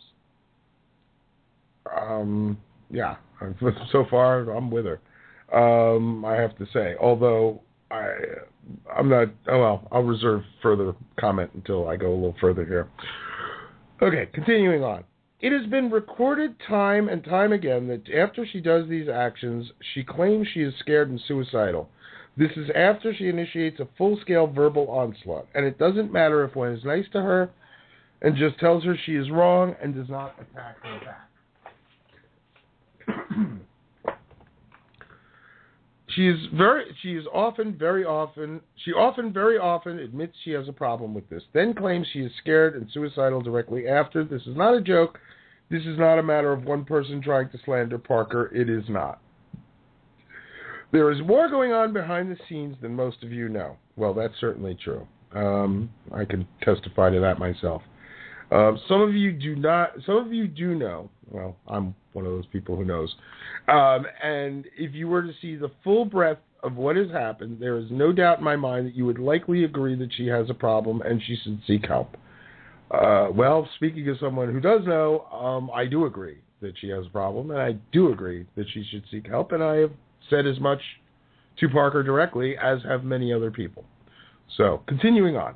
Um, yeah, so far I'm with her. Um, I have to say, although I, I'm not. Oh well, I'll reserve further comment until I go a little further here. Okay, continuing on. It has been recorded time and time again that after she does these actions, she claims she is scared and suicidal. This is after she initiates a full-scale verbal onslaught, and it doesn't matter if one is nice to her and just tells her she is wrong and does not attack her back. She is very. She is often, very often. She often, very often admits she has a problem with this. Then claims she is scared and suicidal directly after. This is not a joke. This is not a matter of one person trying to slander Parker. It is not. There is more going on behind the scenes than most of you know. Well, that's certainly true. Um, I can testify to that myself. Uh, some of you do not. Some of you do know. Well, I'm one of those people who knows. Um, and if you were to see the full breadth of what has happened, there is no doubt in my mind that you would likely agree that she has a problem and she should seek help. Uh, well, speaking as someone who does know, um, I do agree that she has a problem, and I do agree that she should seek help, and I have said as much to Parker directly as have many other people. So, continuing on.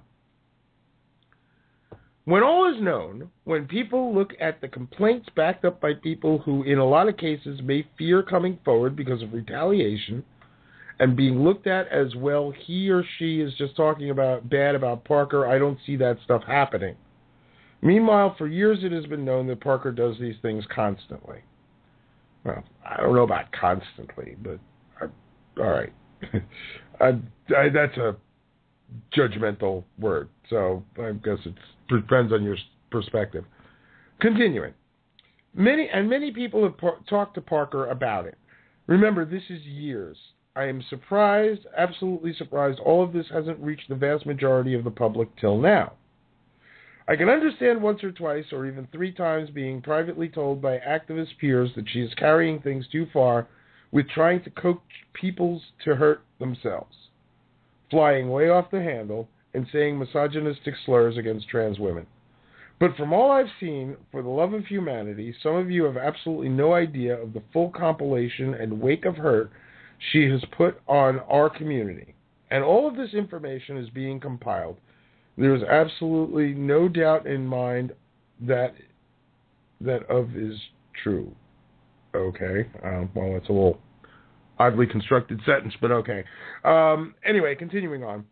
When all is known, when people look at the complaints backed up by people who, in a lot of cases, may fear coming forward because of retaliation and being looked at as, well, he or she is just talking about bad about Parker, I don't see that stuff happening. Meanwhile, for years it has been known that Parker does these things constantly. Well, I don't know about constantly, but I, all right. I, I, that's a judgmental word, so I guess it depends on your perspective. Continuing. Many and many people have par- talked to Parker about it. Remember, this is years. I am surprised, absolutely surprised, all of this hasn't reached the vast majority of the public till now. I can understand once or twice or even three times being privately told by activist peers that she is carrying things too far with trying to coax people to hurt themselves, flying way off the handle, and saying misogynistic slurs against trans women. But from all I've seen, for the love of humanity, some of you have absolutely no idea of the full compilation and wake of hurt she has put on our community. And all of this information is being compiled. There is absolutely no doubt in mind that that of is true. Okay. Um, well, it's a little oddly constructed sentence, but okay. Um, anyway, continuing on.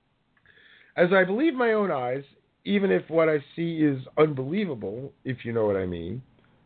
As I believe my own eyes, even if what I see is unbelievable, if you know what I mean,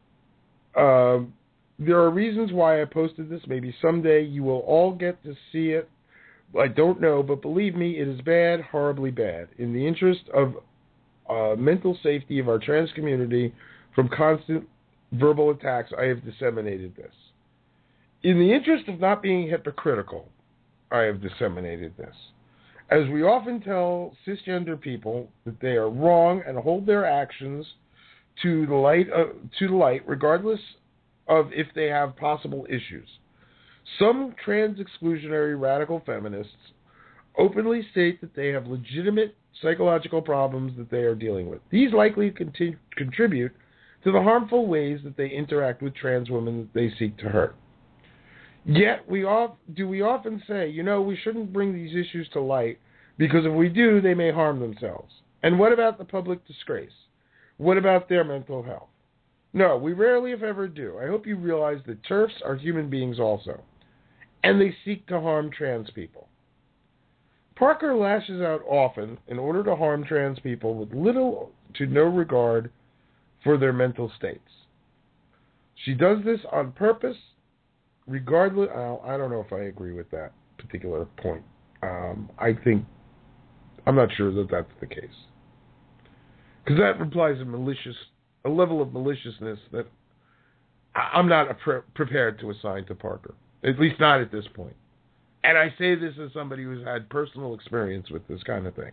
um, there are reasons why I posted this. Maybe someday you will all get to see it. I don't know, but believe me, it is bad, horribly bad. In the interest of uh, mental safety of our trans community from constant verbal attacks, I have disseminated this. In the interest of not being hypocritical, I have disseminated this. As we often tell cisgender people that they are wrong and hold their actions to the light, uh, to the light, regardless of if they have possible issues. Some trans-exclusionary radical feminists openly state that they have legitimate psychological problems that they are dealing with. These likely continue, contribute to the harmful ways that they interact with trans women that they seek to hurt. Yet, we off, do we often say, you know, we shouldn't bring these issues to light because if we do, they may harm themselves. And what about the public disgrace? What about their mental health? No, we rarely, if ever, do. I hope you realize that TERFs are human beings also, and they seek to harm trans people. Parker lashes out often in order to harm trans people with little to no regard for their mental states. She does this on purpose, regardless. I don't know if I agree with that particular point. Um, I think, I'm not sure that that's the case. Because that implies a malicious, a level of maliciousness that I'm not pre- prepared to assign to Parker. At least not at this point. And I say this as somebody who's had personal experience with this kind of thing.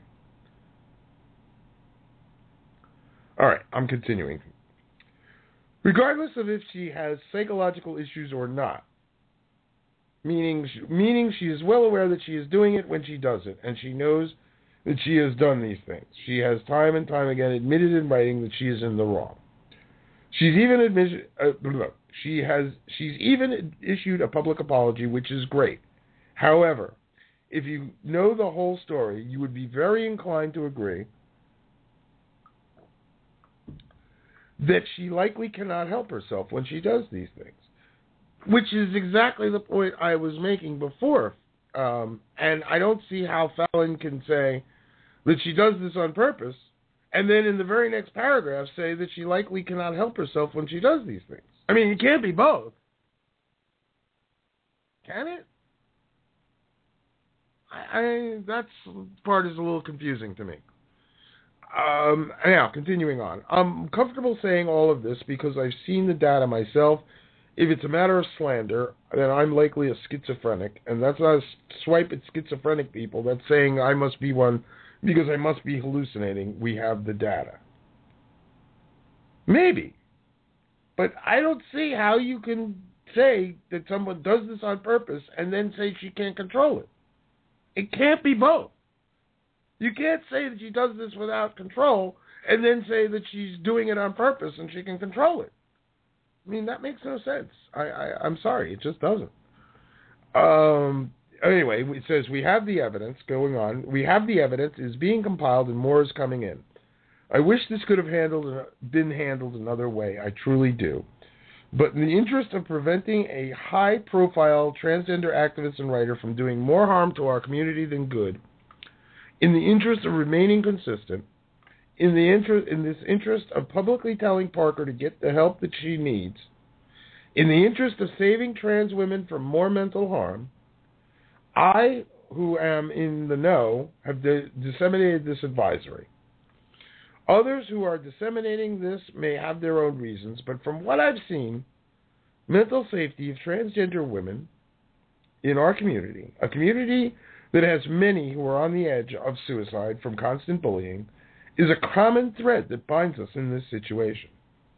All right, I'm continuing. Regardless of if she has psychological issues or not, meaning, meaning she is well aware that she is doing it when she does it, and she knows that she has done these things. She has time and time again admitted in writing that she is in the wrong. She's even admitted, uh, she has, she's even issued a public apology, which is great. However, if you know the whole story, you would be very inclined to agree that she likely cannot help herself when she does these things, which is exactly the point I was making before. Um, and I don't see how Fallon can say that she does this on purpose, and then in the very next paragraph say that she likely cannot help herself when she does these things. I mean, it can't be both. Can it? I, I that part is a little confusing to me. Um, now, continuing on. I'm comfortable saying all of this because I've seen the data myself. If it's a matter of slander, then I'm likely a schizophrenic, and that's not a swipe at schizophrenic people. That's saying I must be one because I must be hallucinating. We have the data. Maybe. But I don't see how you can say that someone does this on purpose and then say she can't control it. It can't be both. You can't say that she does this without control and then say that she's doing it on purpose and she can control it. I mean, that makes no sense. I, I, I'm sorry, it just doesn't. Um, anyway, it says we have the evidence going on. We have the evidence is being compiled and more is coming in. I wish this could have handled been handled another way. I truly do. But in the interest of preventing a high-profile transgender activist and writer from doing more harm to our community than good, in the interest of remaining consistent, in the interest in this interest of publicly telling Parker to get the help that she needs, in the interest of saving trans women from more mental harm, I, who am in the know, have de- disseminated this advisory. Others who are disseminating this may have their own reasons, but from what I've seen, mental safety of transgender women in our community, a community that has many who are on the edge of suicide from constant bullying, is a common thread that binds us in this situation.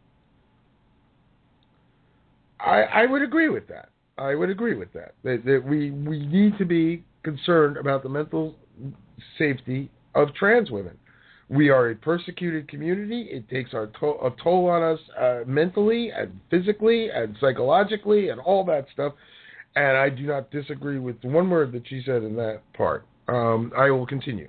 I, I would agree with that. I would agree with that. That, that we, we need to be concerned about the mental safety of trans women. We are a persecuted community. It takes our to- a toll on us uh, mentally and physically and psychologically and all that stuff. And I do not disagree with one word that she said in that part. Um, I will continue.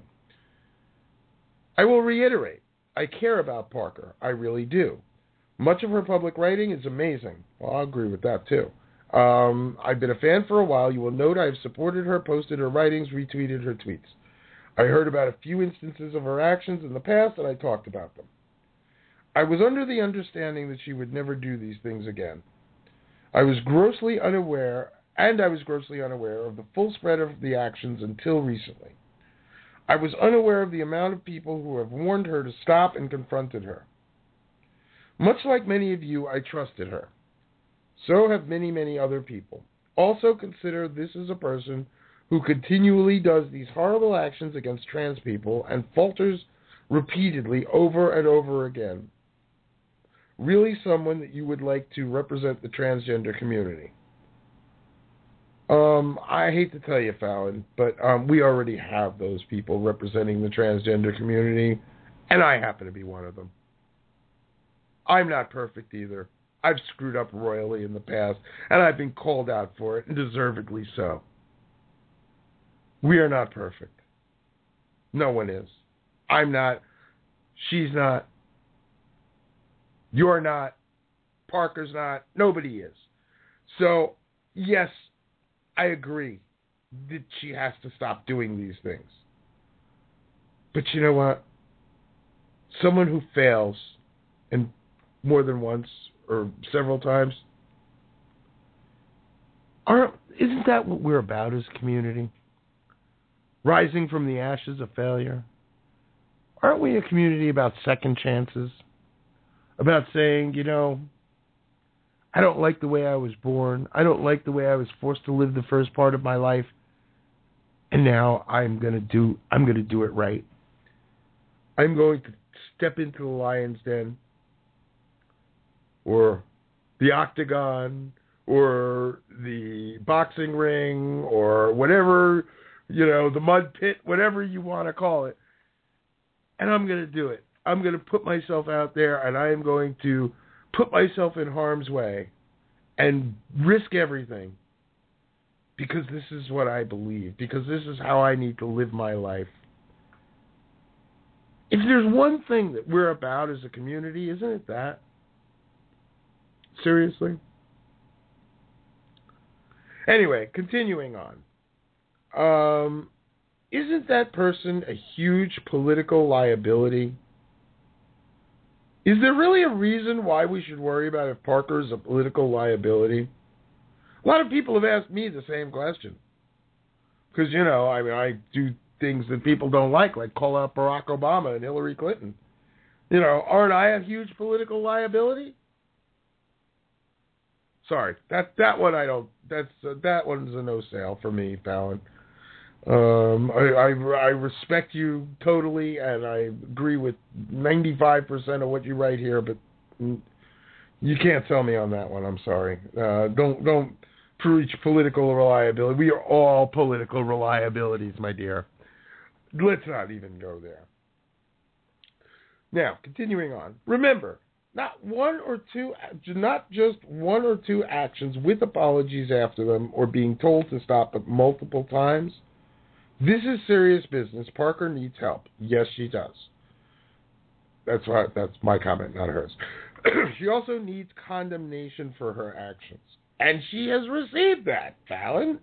I will reiterate, I care about Parker. I really do. Much of her public writing is amazing. Well, I'll agree with that, too. Um, I've been a fan for a while. You will note I have supported her, posted her writings, retweeted her tweets. I heard about a few instances of her actions in the past, and I talked about them. I was under the understanding that she would never do these things again. I was grossly unaware, and I was grossly unaware of the full spread of the actions until recently. I was unaware of the amount of people who have warned her to stop and confronted her. Much like many of you, I trusted her. So have many, many other people. Also consider this as a person who continually does these horrible actions against trans people and falters repeatedly over and over again. Really someone that you would like to represent the transgender community. Um, I hate to tell you, Fallon, but um, we already have those people representing the transgender community, and I happen to be one of them. I'm not perfect either. I've screwed up royally in the past, and I've been called out for it, and deservedly so. We are not perfect. No one is. I'm not. She's not. You're not. Parker's not. Nobody is. So, yes, I agree that she has to stop doing these things. But you know what? Someone who fails, and more than once or several times, aren't, isn't that what we're about as a community? Rising from the ashes of failure? Aren't we a community about second chances? About saying, you know, I don't like the way I was born. I don't like the way I was forced to live the first part of my life. And now I'm going to do I'm going to do it right. I'm going to step into the lion's den or the octagon or the boxing ring or whatever, you know, the mud pit, whatever you want to call it. And I'm going to do it. I'm going to put myself out there, and I am going to put myself in harm's way and risk everything because this is what I believe, because this is how I need to live my life. If there's one thing that we're about as a community, isn't it that? Seriously? Anyway, continuing on. Um, isn't that person a huge political liability? Is there really a reason why we should worry about if Parker is a political liability? A lot of people have asked me the same question. Because, you know, I mean, I do things that people don't like, like call out Barack Obama and Hillary Clinton. You know, aren't I a huge political liability? Sorry, that that one I don't. That's uh, that one's a no sale for me, Fallon. Um, I, I I respect you totally, and I agree with ninety-five percent of what you write here, but you can't tell me on that one. I'm sorry. Uh, don't don't preach political reliability. We are all political reliabilities, my dear. Let's not even go there. Now, continuing on. Remember, not one or two, not just one or two actions with apologies after them or being told to stop it multiple times. This is serious business. Parker needs help. Yes, she does. That's why, that's my comment, not hers. She also needs condemnation for her actions. And she has received that, Fallon.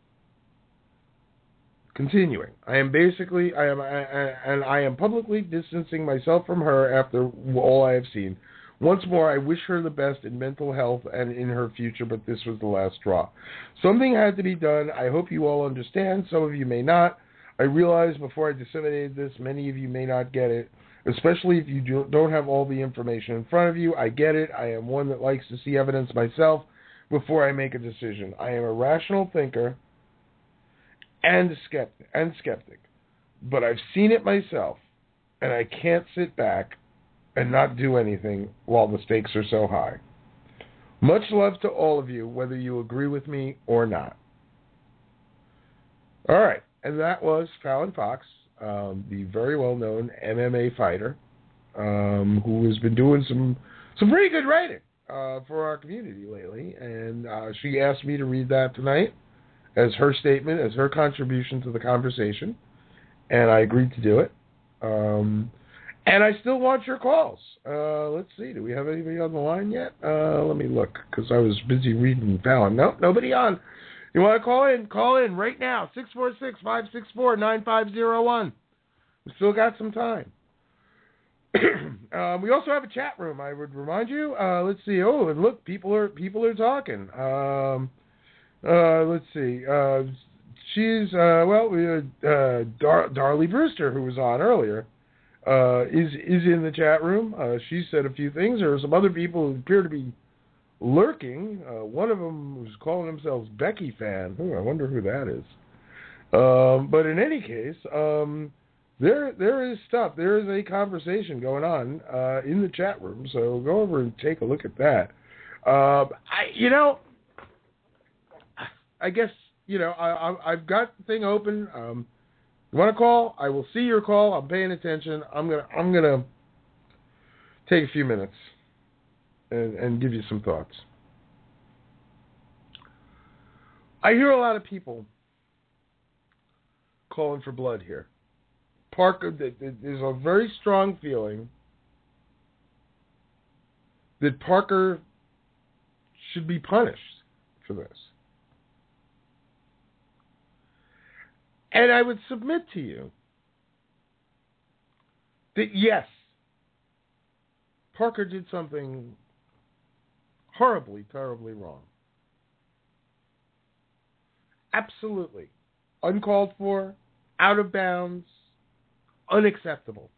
Continuing, I am basically, I am, I, I, and I am publicly distancing myself from her after all I have seen. Once more, I wish her the best in mental health and in her future, but this was the last straw. Something had to be done. I hope you all understand. Some of you may not. I realized before I disseminated this, many of you may not get it, especially if you do, don't have all the information in front of you. I get it. I am one that likes to see evidence myself before I make a decision. I am a rational thinker and a skeptic, and skeptic, but I've seen it myself, and I can't sit back and not do anything while the stakes are so high. Much love to all of you, whether you agree with me or not. All right, and that was Fallon Fox, um, the very well-known M M A fighter, um, who has been doing some some pretty good writing uh, for our community lately, and uh, she asked me to read that tonight as her statement, as her contribution to the conversation, and I agreed to do it. Um, and I still want your calls. Uh, let's see, do we have anybody on the line yet? Uh, let me look, because I was busy reading Fallon. Nope, nobody on. You want to call in? Call in right now, six four six, five six four, nine five zero one. We still got some time. um, we also have a chat room, I would remind you. Uh, let's see. Oh, and look, people are people are talking. Um... Uh, let's see. Uh, she's, uh, well, we had, uh, Dar- Darlie Brewster, who was on earlier, uh, is, is in the chat room. Uh, she said a few things. There are some other people who appear to be lurking. Uh, one of them was calling themselves Becky Fan. Ooh, I wonder who that is. Um, but in any case, um, there, there is stuff. There is a conversation going on, uh, in the chat room. So go over and take a look at that. Uh, I, you know, I guess, you know, I, I, I've got the thing open. Um, you want to call? I will see your call. I'm paying attention. I'm gonna I'm gonna take a few minutes and, and give you some thoughts. I hear a lot of people calling for blood here. Parker, there's a very strong feeling that Parker should be punished for this. And I would submit to you that yes, Parker did something horribly, terribly wrong. Absolutely. Uncalled for, out of bounds, unacceptable.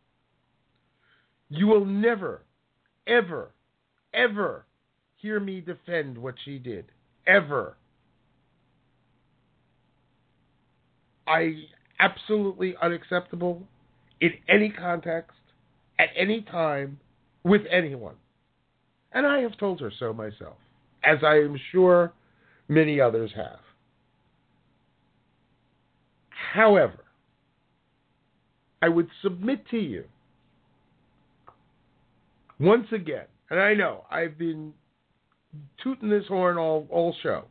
You will never, ever, ever hear me defend what she did. Ever. I absolutely unacceptable in any context, at any time, with anyone. And I have told her so myself, as I am sure many others have. However, I would submit to you, once again, and I know I've been tooting this horn all, all show.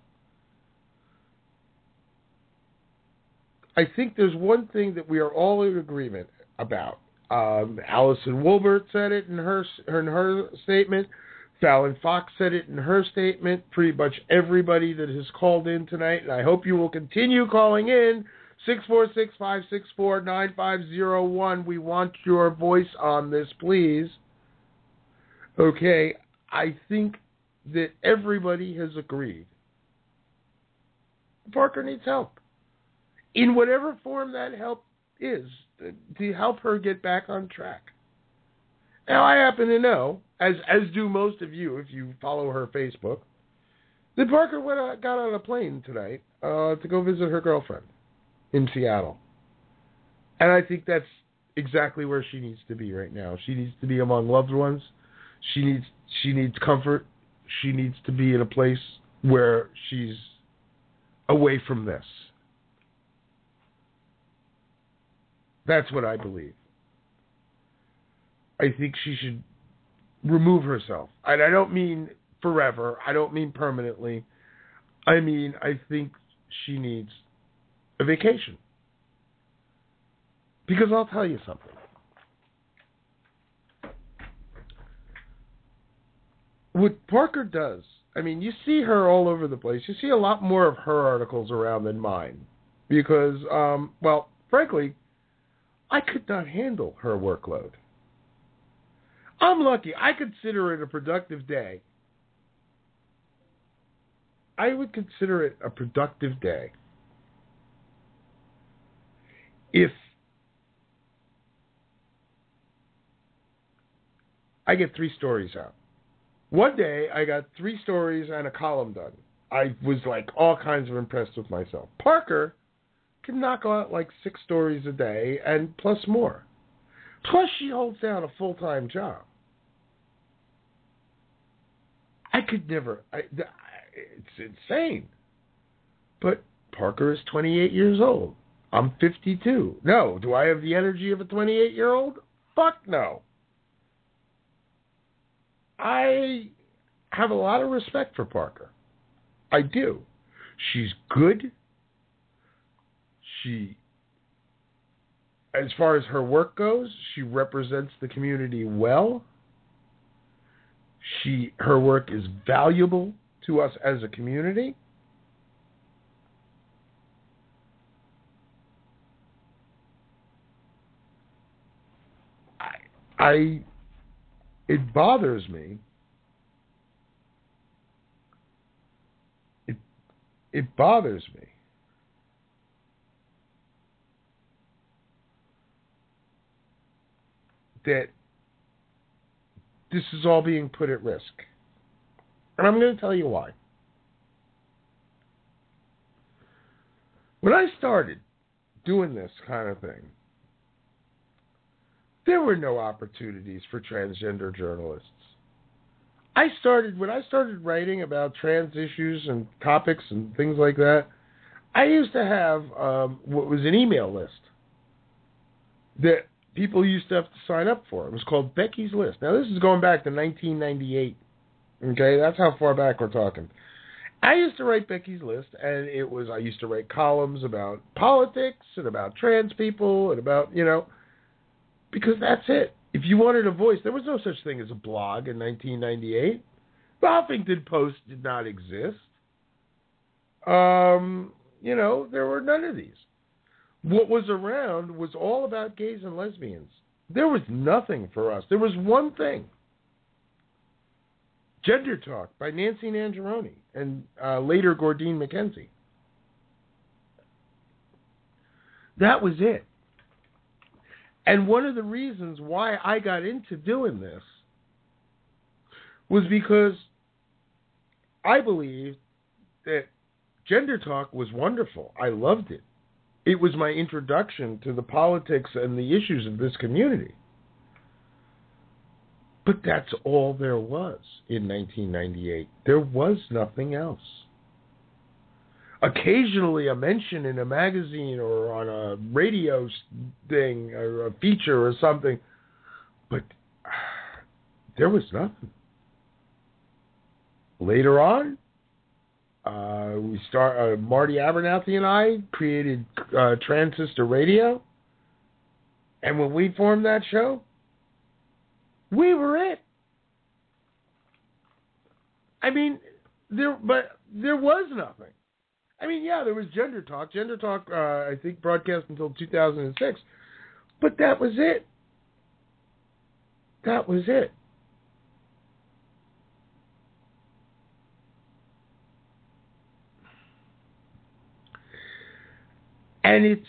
I think there's one thing that we are all in agreement about. Um, Allison Wolbert said it in her, in her statement. Fallon Fox said it in her statement. Pretty much everybody that has called in tonight, and I hope you will continue calling in. six four six, five six four, nine five zero one. We want your voice on this, please. Okay, I think that everybody has agreed. Parker needs help. In whatever form that help is, to help her get back on track. Now, I happen to know, as as do most of you if you follow her Facebook, that Parker went out, got on a plane tonight uh, to go visit her girlfriend in Seattle. And I think that's exactly where she needs to be right now. She needs to be among loved ones. She needs she needs comfort. She needs to be in a place where she's away from this. That's what I believe. I think she should remove herself. And I don't mean forever. I don't mean permanently. I mean, I think she needs a vacation. Because I'll tell you something. What Parker does, I mean, you see her all over the place. You see a lot more of her articles around than mine. Because, um, well, frankly, I could not handle her workload. I'm lucky. I consider it a productive day. I would consider it a productive day if I get three stories out. One day, I got three stories and a column done. I was like all kinds of impressed with myself. Parker can knock out like six stories a day and plus more. Plus, she holds down a full-time job. I could never. I, it's insane. But Parker is twenty-eight years old. I'm fifty-two. No. Do I have the energy of a twenty-eight-year-old? Fuck no. I have a lot of respect for Parker. I do. She's good. She, as far as her work goes, she represents the community well. She, her work is valuable to us as a community. I, I, it bothers me. It, it bothers me. That this is all being put at risk. And I'm going to tell you why. When I started doing this kind of thing, there were no opportunities for transgender journalists. I started, when I started writing about trans issues and topics and things like that, I used to have um, what was an email list that people used to have to sign up for. It was called Becky's List. Now, this is going back to nineteen ninety-eight. Okay, that's how far back we're talking. I used to write Becky's List, and it was, I used to write columns about politics and about trans people and about, you know, because that's it. If you wanted a voice, there was no such thing as a blog in nineteen ninety-eight. The Huffington Post did not exist. Um, you know, there were none of these. What was around was all about gays and lesbians. There was nothing for us. There was one thing. Gender Talk by Nancy Nangeroni and uh, later Gordine McKenzie. That was it. And one of the reasons why I got into doing this was because I believed that Gender Talk was wonderful. I loved it. It was my introduction to the politics and the issues of this community. But that's all there was in nineteen ninety-eight. There was nothing else. Occasionally a mention in a magazine or on a radio thing or a feature or something, but there was nothing. Later on, uh, we start. Uh, Marty Abernathy and I created uh, Transistor Radio, and when we formed that show, we were it. I mean, there, but there was nothing. I mean, yeah, there was Gender Talk. Gender Talk, uh, I think, broadcast until two thousand six, but that was it. That was it. And it's,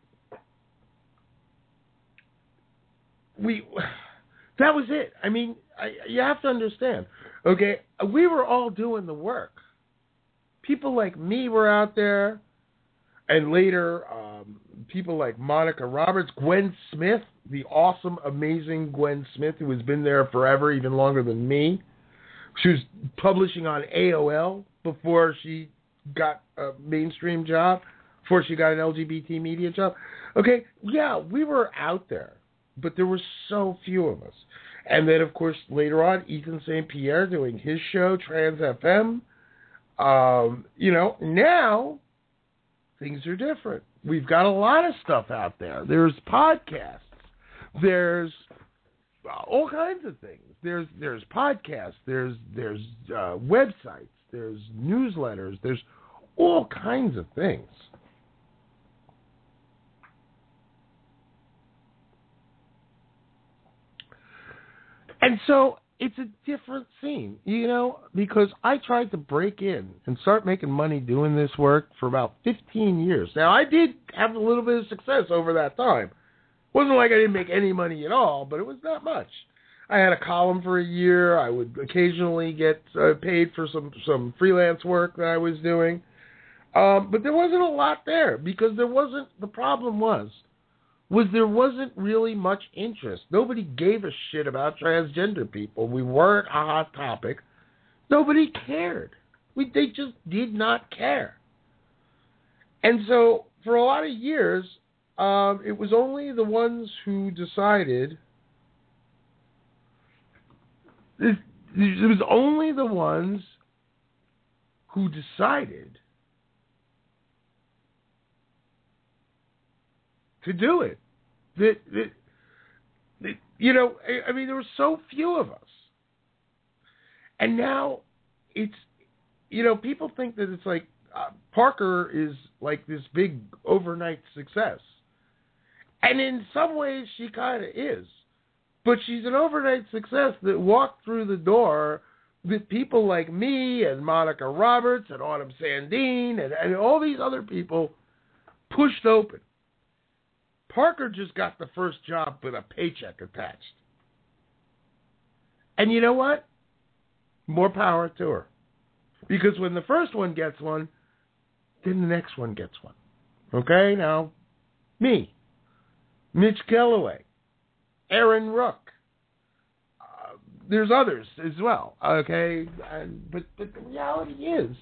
we, that was it. I mean, I, you have to understand, okay, we were all doing the work. People like me were out there, and later, um, people like Monica Roberts, Gwen Smith, the awesome, amazing Gwen Smith, who has been there forever, even longer than me. She was publishing on A O L before she got a mainstream job, before she got an L G B T media job. Okay, yeah, we were out there, but there were so few of us. And then, of course, later on, Ethan Saint Pierre doing his show, Trans F M. Um, you know, now things are different. We've got a lot of stuff out there. There's podcasts. There's all kinds of things. There's there's podcasts. There's there's uh, websites. There's newsletters. There's all kinds of things. And so it's a different scene, you know, because I tried to break in and start making money doing this work for about fifteen years. Now, I did have a little bit of success over that time. It wasn't like I didn't make any money at all, but it was not much. I had a column for a year. I would occasionally get uh, paid for some, some freelance work that I was doing. Um, but there wasn't a lot there because there wasn't, the problem was, was there wasn't really much interest. Nobody gave a shit about transgender people. We weren't a hot topic. Nobody cared. We, they just did not care. And so for a lot of years, um, it was only the ones who decided, it, it was only the ones who decided to do it. That, that, that, you know, I, I mean, there were so few of us. And now it's, you know, people think that it's like, uh, Parker is like this big overnight success. And in some ways she kind of is. But she's an overnight success that walked through the door with people like me and Monica Roberts and Autumn Sandine and, and all these other people pushed open. Parker just got the first job with a paycheck attached. And you know what? More power to her. Because when the first one gets one, then the next one gets one. Okay? Now, me, Mitch Kellaway, Aaron Rook. Uh, there's others as well. Okay? And, but, but the reality is,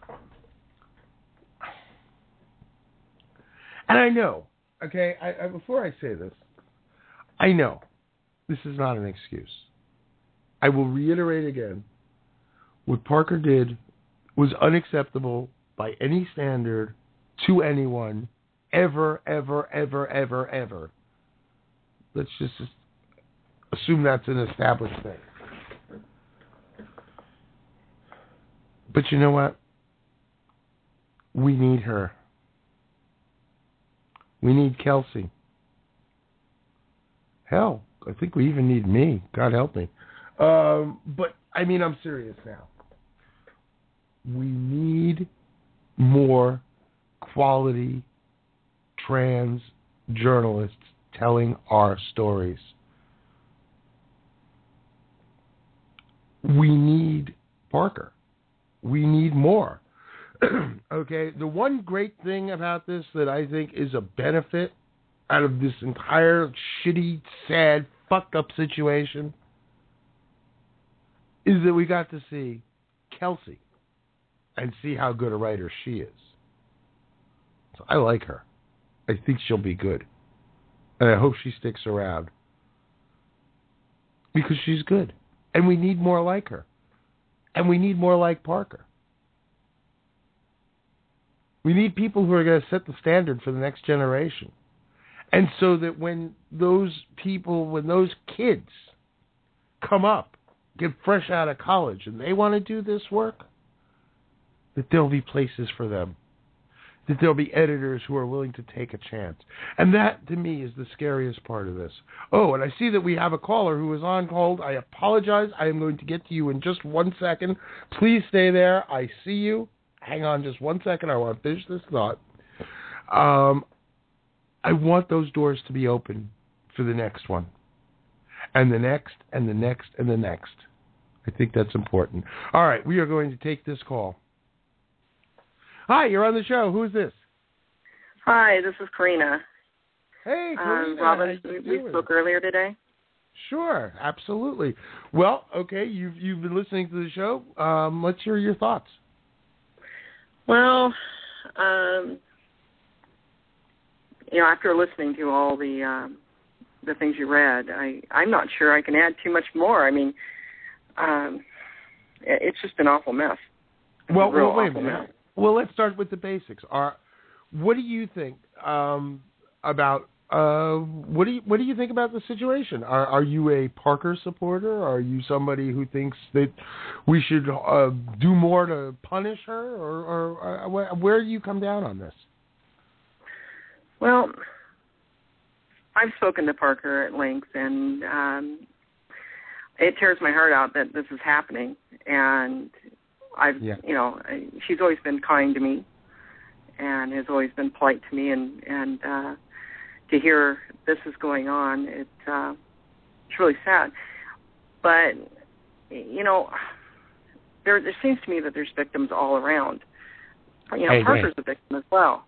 and I know, okay, I, I, before I say this, I know this is not an excuse. I will reiterate again, what Parker did was unacceptable by any standard to anyone, ever, ever, ever, ever, ever. Let's just assume that's an established thing. But you know what? We need her. We need Kelsey. Hell, I think we even need me. God help me. Um, but, I mean, I'm serious now. We need more quality trans journalists telling our stories. We need Parker. We need more. Okay, the one great thing about this that I think is a benefit out of this entire shitty, sad, fucked up situation is that we got to see Kelsey and see how good a writer she is. So I like her. I think she'll be good. And I hope she sticks around. Because she's good. And we need more like her. And we need more like Parker. We need people who are going to set the standard for the next generation. And so that when those people, when those kids come up, get fresh out of college, and they want to do this work, that there'll be places for them. That there'll be editors who are willing to take a chance. And that, to me, is the scariest part of this. Oh, and I see that we have a caller who is on hold. I apologize. I am going to get to you in just one second. Please stay there. I see you. Hang on just one second. I want to finish this thought. Um, I want those doors to be open for the next one. And the next, and the next, and the next. I think that's important. All right, we are going to take this call. Hi, you're on the show. Who is this? Hi, this is Karina. Hey, Karina. Um, Robin, we spoke earlier today. Sure, absolutely. Well, okay, you've you've been listening to the show. Um, let's hear your thoughts. Well, um, you know, after listening to all the um, the things you read, I I'm not sure I can add too much more. I mean, um, it's just an awful mess. It's well, a real well, wait a awful minute. mess. Well, let's start with the basics. Are what do you think um, about uh, what do you what do you think about the situation? Are are you a Parker supporter? Are you somebody who thinks that we should uh, do more to punish her, or, or uh, where, where do you come down on this? Well, I've spoken to Parker at length, and um, it tears my heart out that this is happening. And I've, yeah. you know, she's always been kind to me and has always been polite to me, and, and uh, to hear this is going on, it, uh, it's really sad. But, you know, there, there seems to me that there's victims all around. You know, hey, Parker's hey. a victim as well.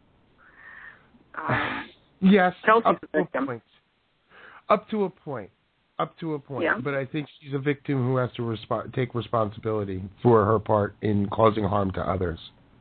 Um, yes, Chelsea's up a victim. To a point. Up to a point. Up to a point, yeah. But I think she's a victim who has to resp- take responsibility for her part in causing harm to others.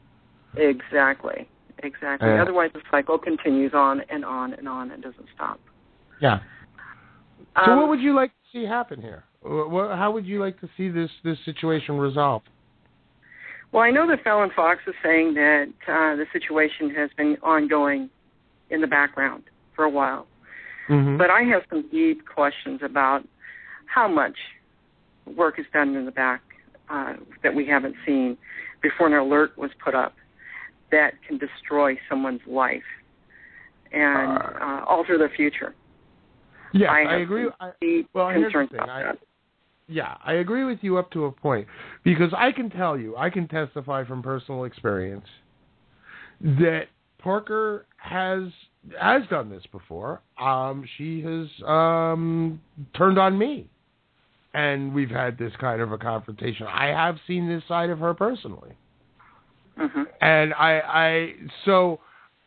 Exactly, exactly. Uh, Otherwise, the cycle continues on and on and on and doesn't stop. Yeah. So um, what would you like to see happen here? How would you like to see this, this situation resolved? Well, I know that Fallon Fox is saying that uh, the situation has been ongoing in the background for a while. Mm-hmm. But I have some deep questions about how much work is done in the back uh, that we haven't seen before an alert was put up that can destroy someone's life and uh, uh, alter their future. Yeah, I, I agree. I, well, here's the thing. I, yeah, I agree with you up to a point, because I can tell you, I can testify from personal experience that Parker has has done this before. Um, she has um, turned on me, and we've had this kind of a confrontation. I have seen this side of her personally, mm-hmm. and I, I so,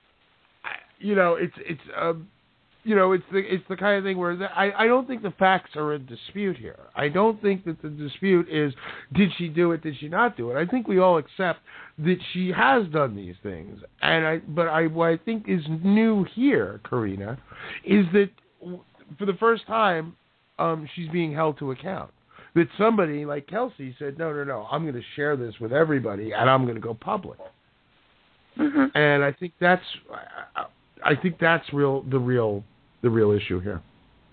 you know, it's it's uh, you know, it's the it's the kind of thing where the, I I don't think the facts are in dispute here. I don't think that the dispute is did she do it, did she not do it. I think we all accept that she has done these things, and I but I what I think is new here, Karina, is that for the first time, um, she's being held to account. That somebody like Kelsey said, no, no, no, I'm going to share this with everybody, and I'm going to go public. Mm-hmm. And I think that's I, I think that's real the real the real issue here.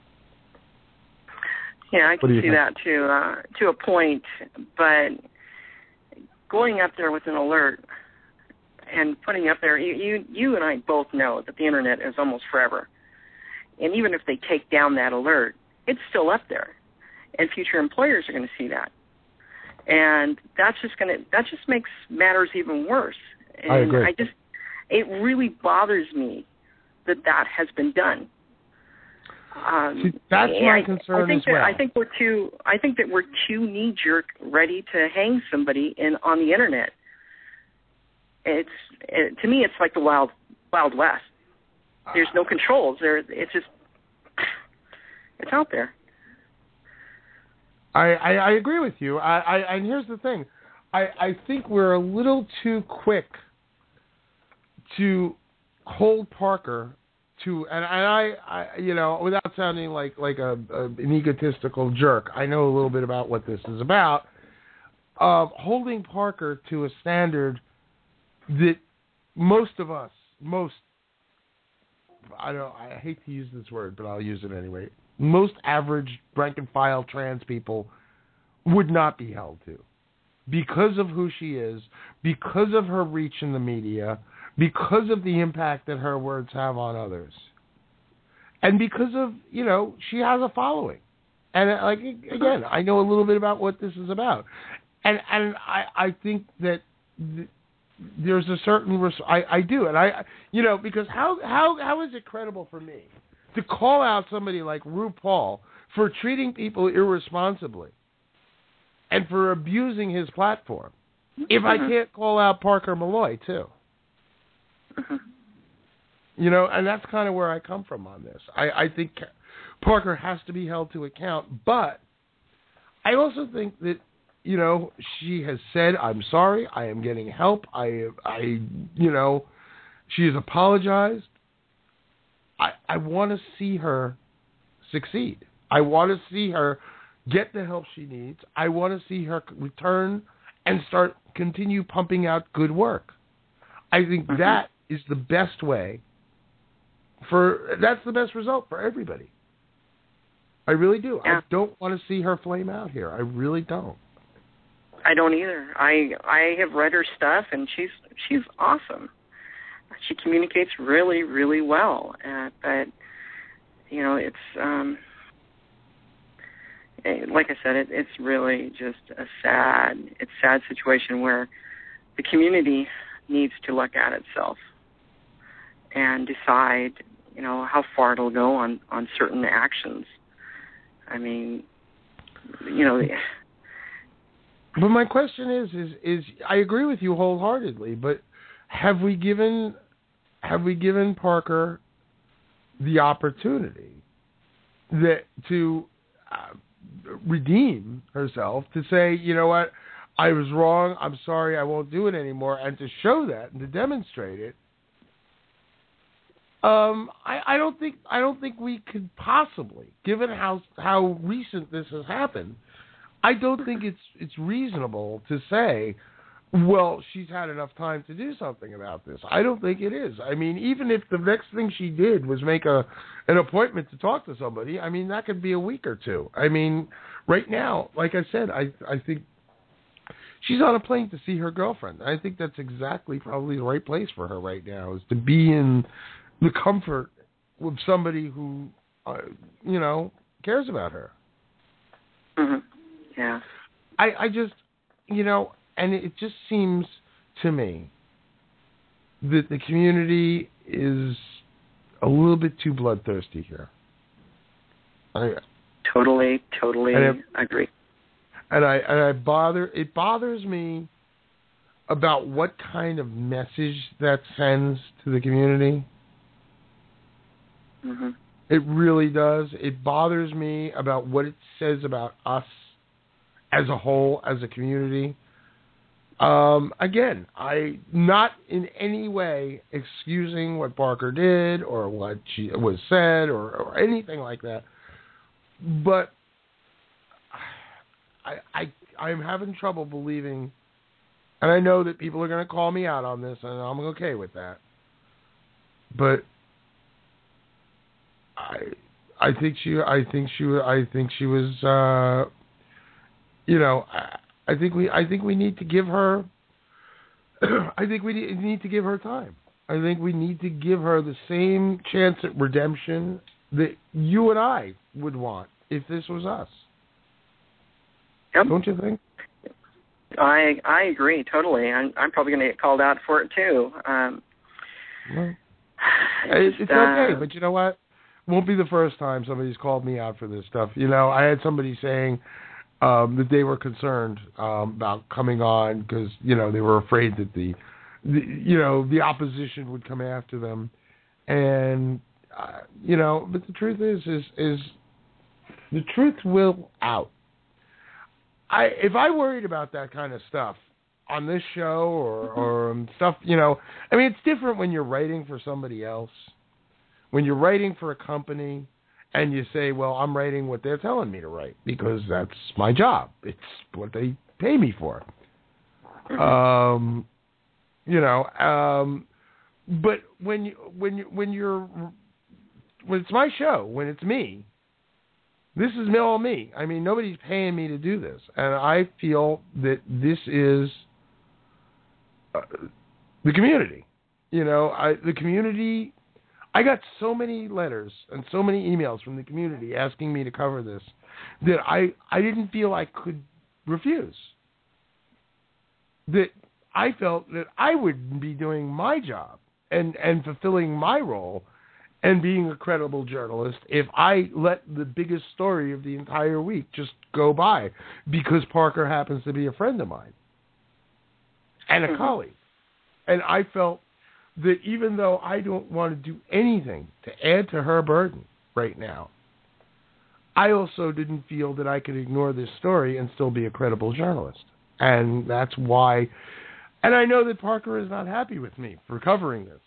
Yeah, I can see think? that to uh, to a point, but going up there with an alert and putting up there, you, you you and I both know that the internet is almost forever. And even if they take down that alert, it's still up there, and future employers are going to see that, and that's just going to that just makes matters even worse. And I agree. I just it really bothers me that that has been done. Um, See, that's my concern I think as that, well. I think we're too. I think that we're too knee jerk, ready to hang somebody in on the internet. It's it, to me, it's like the wild wild west. There's no controls. There, it's just it's out there. I, I, I agree with you. I, I and here's the thing. I, I think we're a little too quick to hold Parker to, and, and I, I, you know, without sounding like like a, a an egotistical jerk, I know a little bit about what this is about. Uh, holding Parker to a standard that most of us, most, I don't, I hate to use this word, but I'll use it anyway. Most average rank and file trans people would not be held to, because of who she is, because of her reach in the media, because of the impact that her words have on others, and because of, you know, she has a following. And like again, I know a little bit about what this is about, and and I I think that th- there's a certain res- I I do, and I you know because how how how is it credible for me to call out somebody like RuPaul for treating people irresponsibly and for abusing his platform if I can't call out Parker Malloy too? You know, and that's kind of where I come from on this. I, I think Parker has to be held to account, but I also think that, you know, she has said, I'm sorry, I am getting help, I, I you know, she has apologized. I, I want to see her succeed. I want to see her get the help she needs. I want to see her return and start, continue pumping out good work. I think mm-hmm. that is the best way for, that's the best result for everybody. I really do. Yeah. I don't want to see her flame out here. I really don't. I don't either. I I have read her stuff, and she's she's awesome. She communicates really, really well. Uh, but you know, it's um, it, like I said, it, it's really just a sad, it's a sad situation where the community needs to look at itself and decide, you know, how far it'll go on, on certain actions. I mean, you know. But my question is, is, is I agree with you wholeheartedly, but have we given, have we given Parker the opportunity that to uh, redeem herself, to say, you know what, I was wrong, I'm sorry, I won't do it anymore, and to show that and to demonstrate it? Um, I, I don't think I don't think we could possibly, given how how recent this has happened, I don't think it's it's reasonable to say, well, she's had enough time to do something about this. I don't think it is. I mean, even if the next thing she did was make a an appointment to talk to somebody, I mean, that could be a week or two. I mean, right now, like I said, I I think she's on a plane to see her girlfriend. I think that's exactly probably the right place for her right now, is to be in the comfort with somebody who, uh, you know, cares about her. Mm-hmm. Yeah. I, I just, you know, and it just seems to me that the community is a little bit too bloodthirsty here. I totally, totally and it, agree. And I and I bother it bothers me about what kind of message that sends to the community. Mm-hmm. It really does. It bothers me about what it says about us as a whole, as a community. Um, again, I not in any way excusing what Parker did or what she was said or, or anything like that, but I, I I'm having trouble believing, and I know that people are going to call me out on this, and I'm okay with that, but I I think she I think she I think she was uh, you know I, I think we I think we need to give her I think we need, need to give her time. I think we need to give her the same chance at redemption that you and I would want if this was us. Yep. Don't you think? I I agree totally. I'm I'm probably going to get called out for it too. Um, well, it's, it's uh, okay, but you know what? Won't be the first time somebody's called me out for this stuff. You know, I had somebody saying um, that they were concerned um, about coming on because, you know, they were afraid that the, the, you know, the opposition would come after them. And, uh, you know, but the truth is, is, is the truth will out. I If I worried about that kind of stuff on this show or, or um, stuff, you know, I mean, it's different when you're writing for somebody else. When you're writing for a company and you say, well, I'm writing what they're telling me to write because that's my job. It's what they pay me for. Um, you know, um, but when you, when you, when you're, when it's my show, when it's me, this is all me. I mean, nobody's paying me to do this. And I feel that this is uh, the community. You know, I, the community... I got so many letters and so many emails from the community asking me to cover this that I, I didn't feel I could refuse. That I felt that I would be doing my job and, and fulfilling my role and being a credible journalist if I let the biggest story of the entire week just go by because Parker happens to be a friend of mine and a colleague. And I felt that even though I don't want to do anything to add to her burden right now, I also didn't feel that I could ignore this story and still be a credible journalist. And that's why, and I know that Parker is not happy with me for covering this,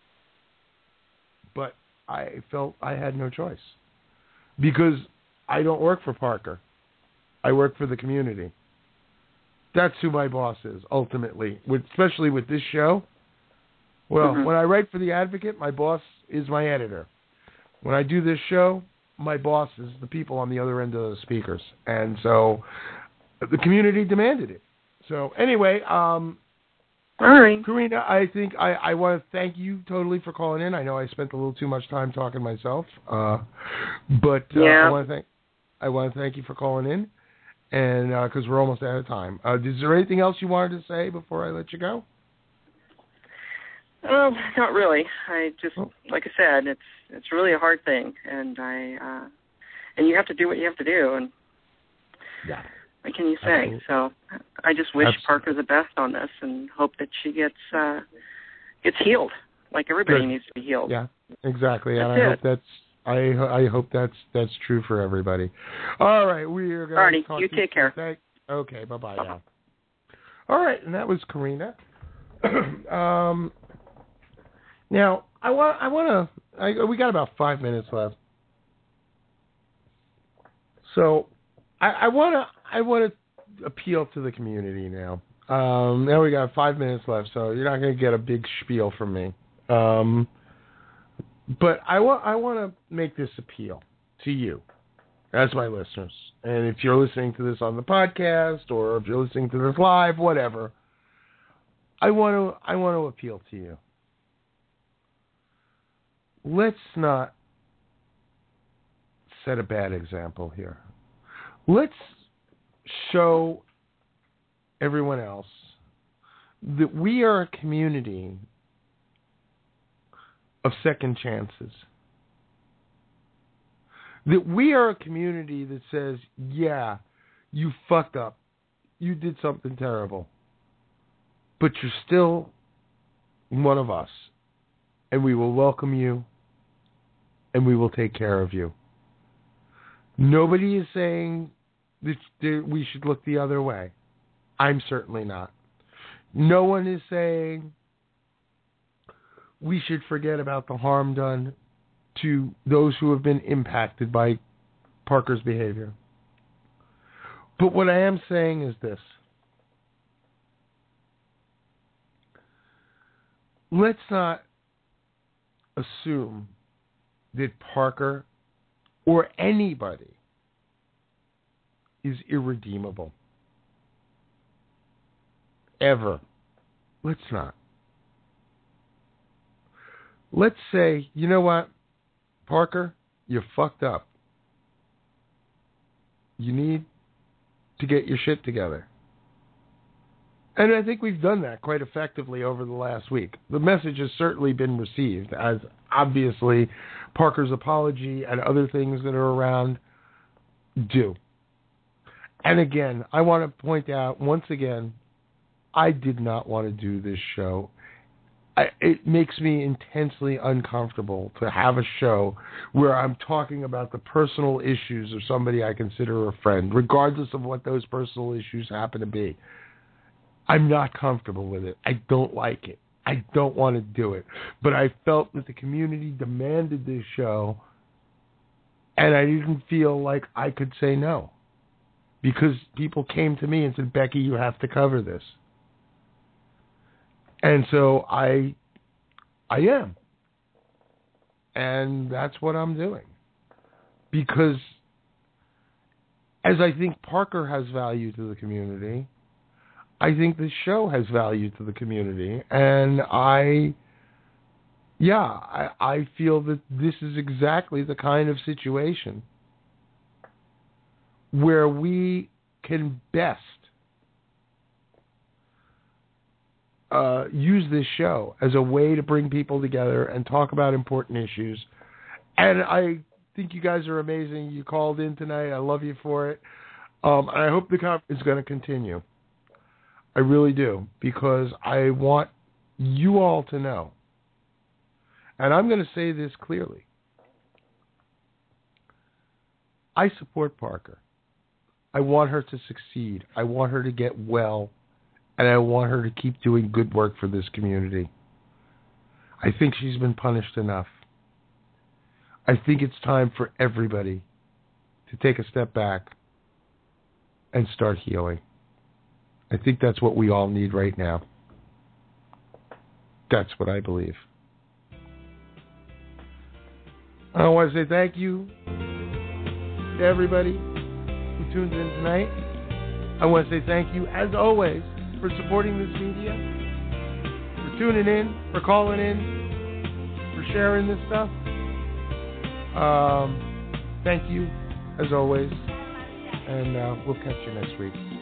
but I felt I had no choice because I don't work for Parker. I work for the community. That's who my boss is, ultimately, with, especially with this show. Well, mm-hmm. when I write for The Advocate, my boss is my editor. When I do this show, my boss is the people on the other end of the speakers. And so the community demanded it. So anyway, um, all right, Karina, I think I, I want to thank you totally for calling in. I know I spent a little too much time talking myself, uh, but uh, yeah. I want to thank I want to thank you for calling in, and because uh, we're almost out of time. Uh, is there anything else you wanted to say before I let you go? Um, not really. I just, oh. like I said, it's it's really a hard thing, and I uh, and you have to do what you have to do, and yeah. what can you say? Absolutely. So I just wish Absolutely. Parker the best on this, and hope that she gets uh, gets healed, like everybody Good. needs to be healed. Yeah, exactly. That's and I it. hope that's I I hope that's that's true for everybody. All right, we are going to talk. You to take care. Thank, okay, bye bye now. All right, and that was Karina. um. Now, I want I want to, we got about five minutes left. So, I, I want to I want to appeal to the community now. Um, now we got five minutes left, so you're not going to get a big spiel from me. Um, but I want I want to make this appeal to you, as my listeners. And if you're listening to this on the podcast, or if you're listening to this live, whatever, I want to I want to appeal to you. Let's not set a bad example here. Let's show everyone else that we are a community of second chances. That we are a community that says, yeah, you fucked up. You did something terrible. But you're still one of us. And we will welcome you. And we will take care of you. Nobody is saying that we should look the other way. I'm certainly not. No one is saying we should forget about the harm done to those who have been impacted by Parker's behavior. But what I am saying is this. Let's not assume that Parker or anybody is irredeemable. Ever. Let's not. Let's say, you know what, Parker, you fucked up. You need to get your shit together. And I think we've done that quite effectively over the last week. The message has certainly been received, as obviously Parker's apology and other things that are around do. And again, I want to point out, once again, I did not want to do this show. I, it makes me intensely uncomfortable to have a show where I'm talking about the personal issues of somebody I consider a friend, regardless of what those personal issues happen to be. I'm not comfortable with it. I don't like it. I don't want to do it. But I felt that the community demanded this show, and I didn't feel like I could say no. Because people came to me and said, Becky, you have to cover this. And so I I am. And that's what I'm doing. Because as I think Parker has value to the community, I think the show has value to the community. And I, yeah, I, I feel that this is exactly the kind of situation where we can best uh, use this show as a way to bring people together and talk about important issues. And I think you guys are amazing. You called in tonight. I love you for it. Um, and I hope the conference is going to continue. I really do, because I want you all to know. And I'm going to say this clearly. I support Parker. I want her to succeed. I want her to get well. And I want her to keep doing good work for this community. I think she's been punished enough. I think it's time for everybody to take a step back and start healing. I think that's what we all need right now. That's what I believe. I want to say thank you to everybody who tuned in tonight. I want to say thank you, as always, for supporting this media, for tuning in, for calling in, for sharing this stuff. Um, thank you, as always, and uh, we'll catch you next week.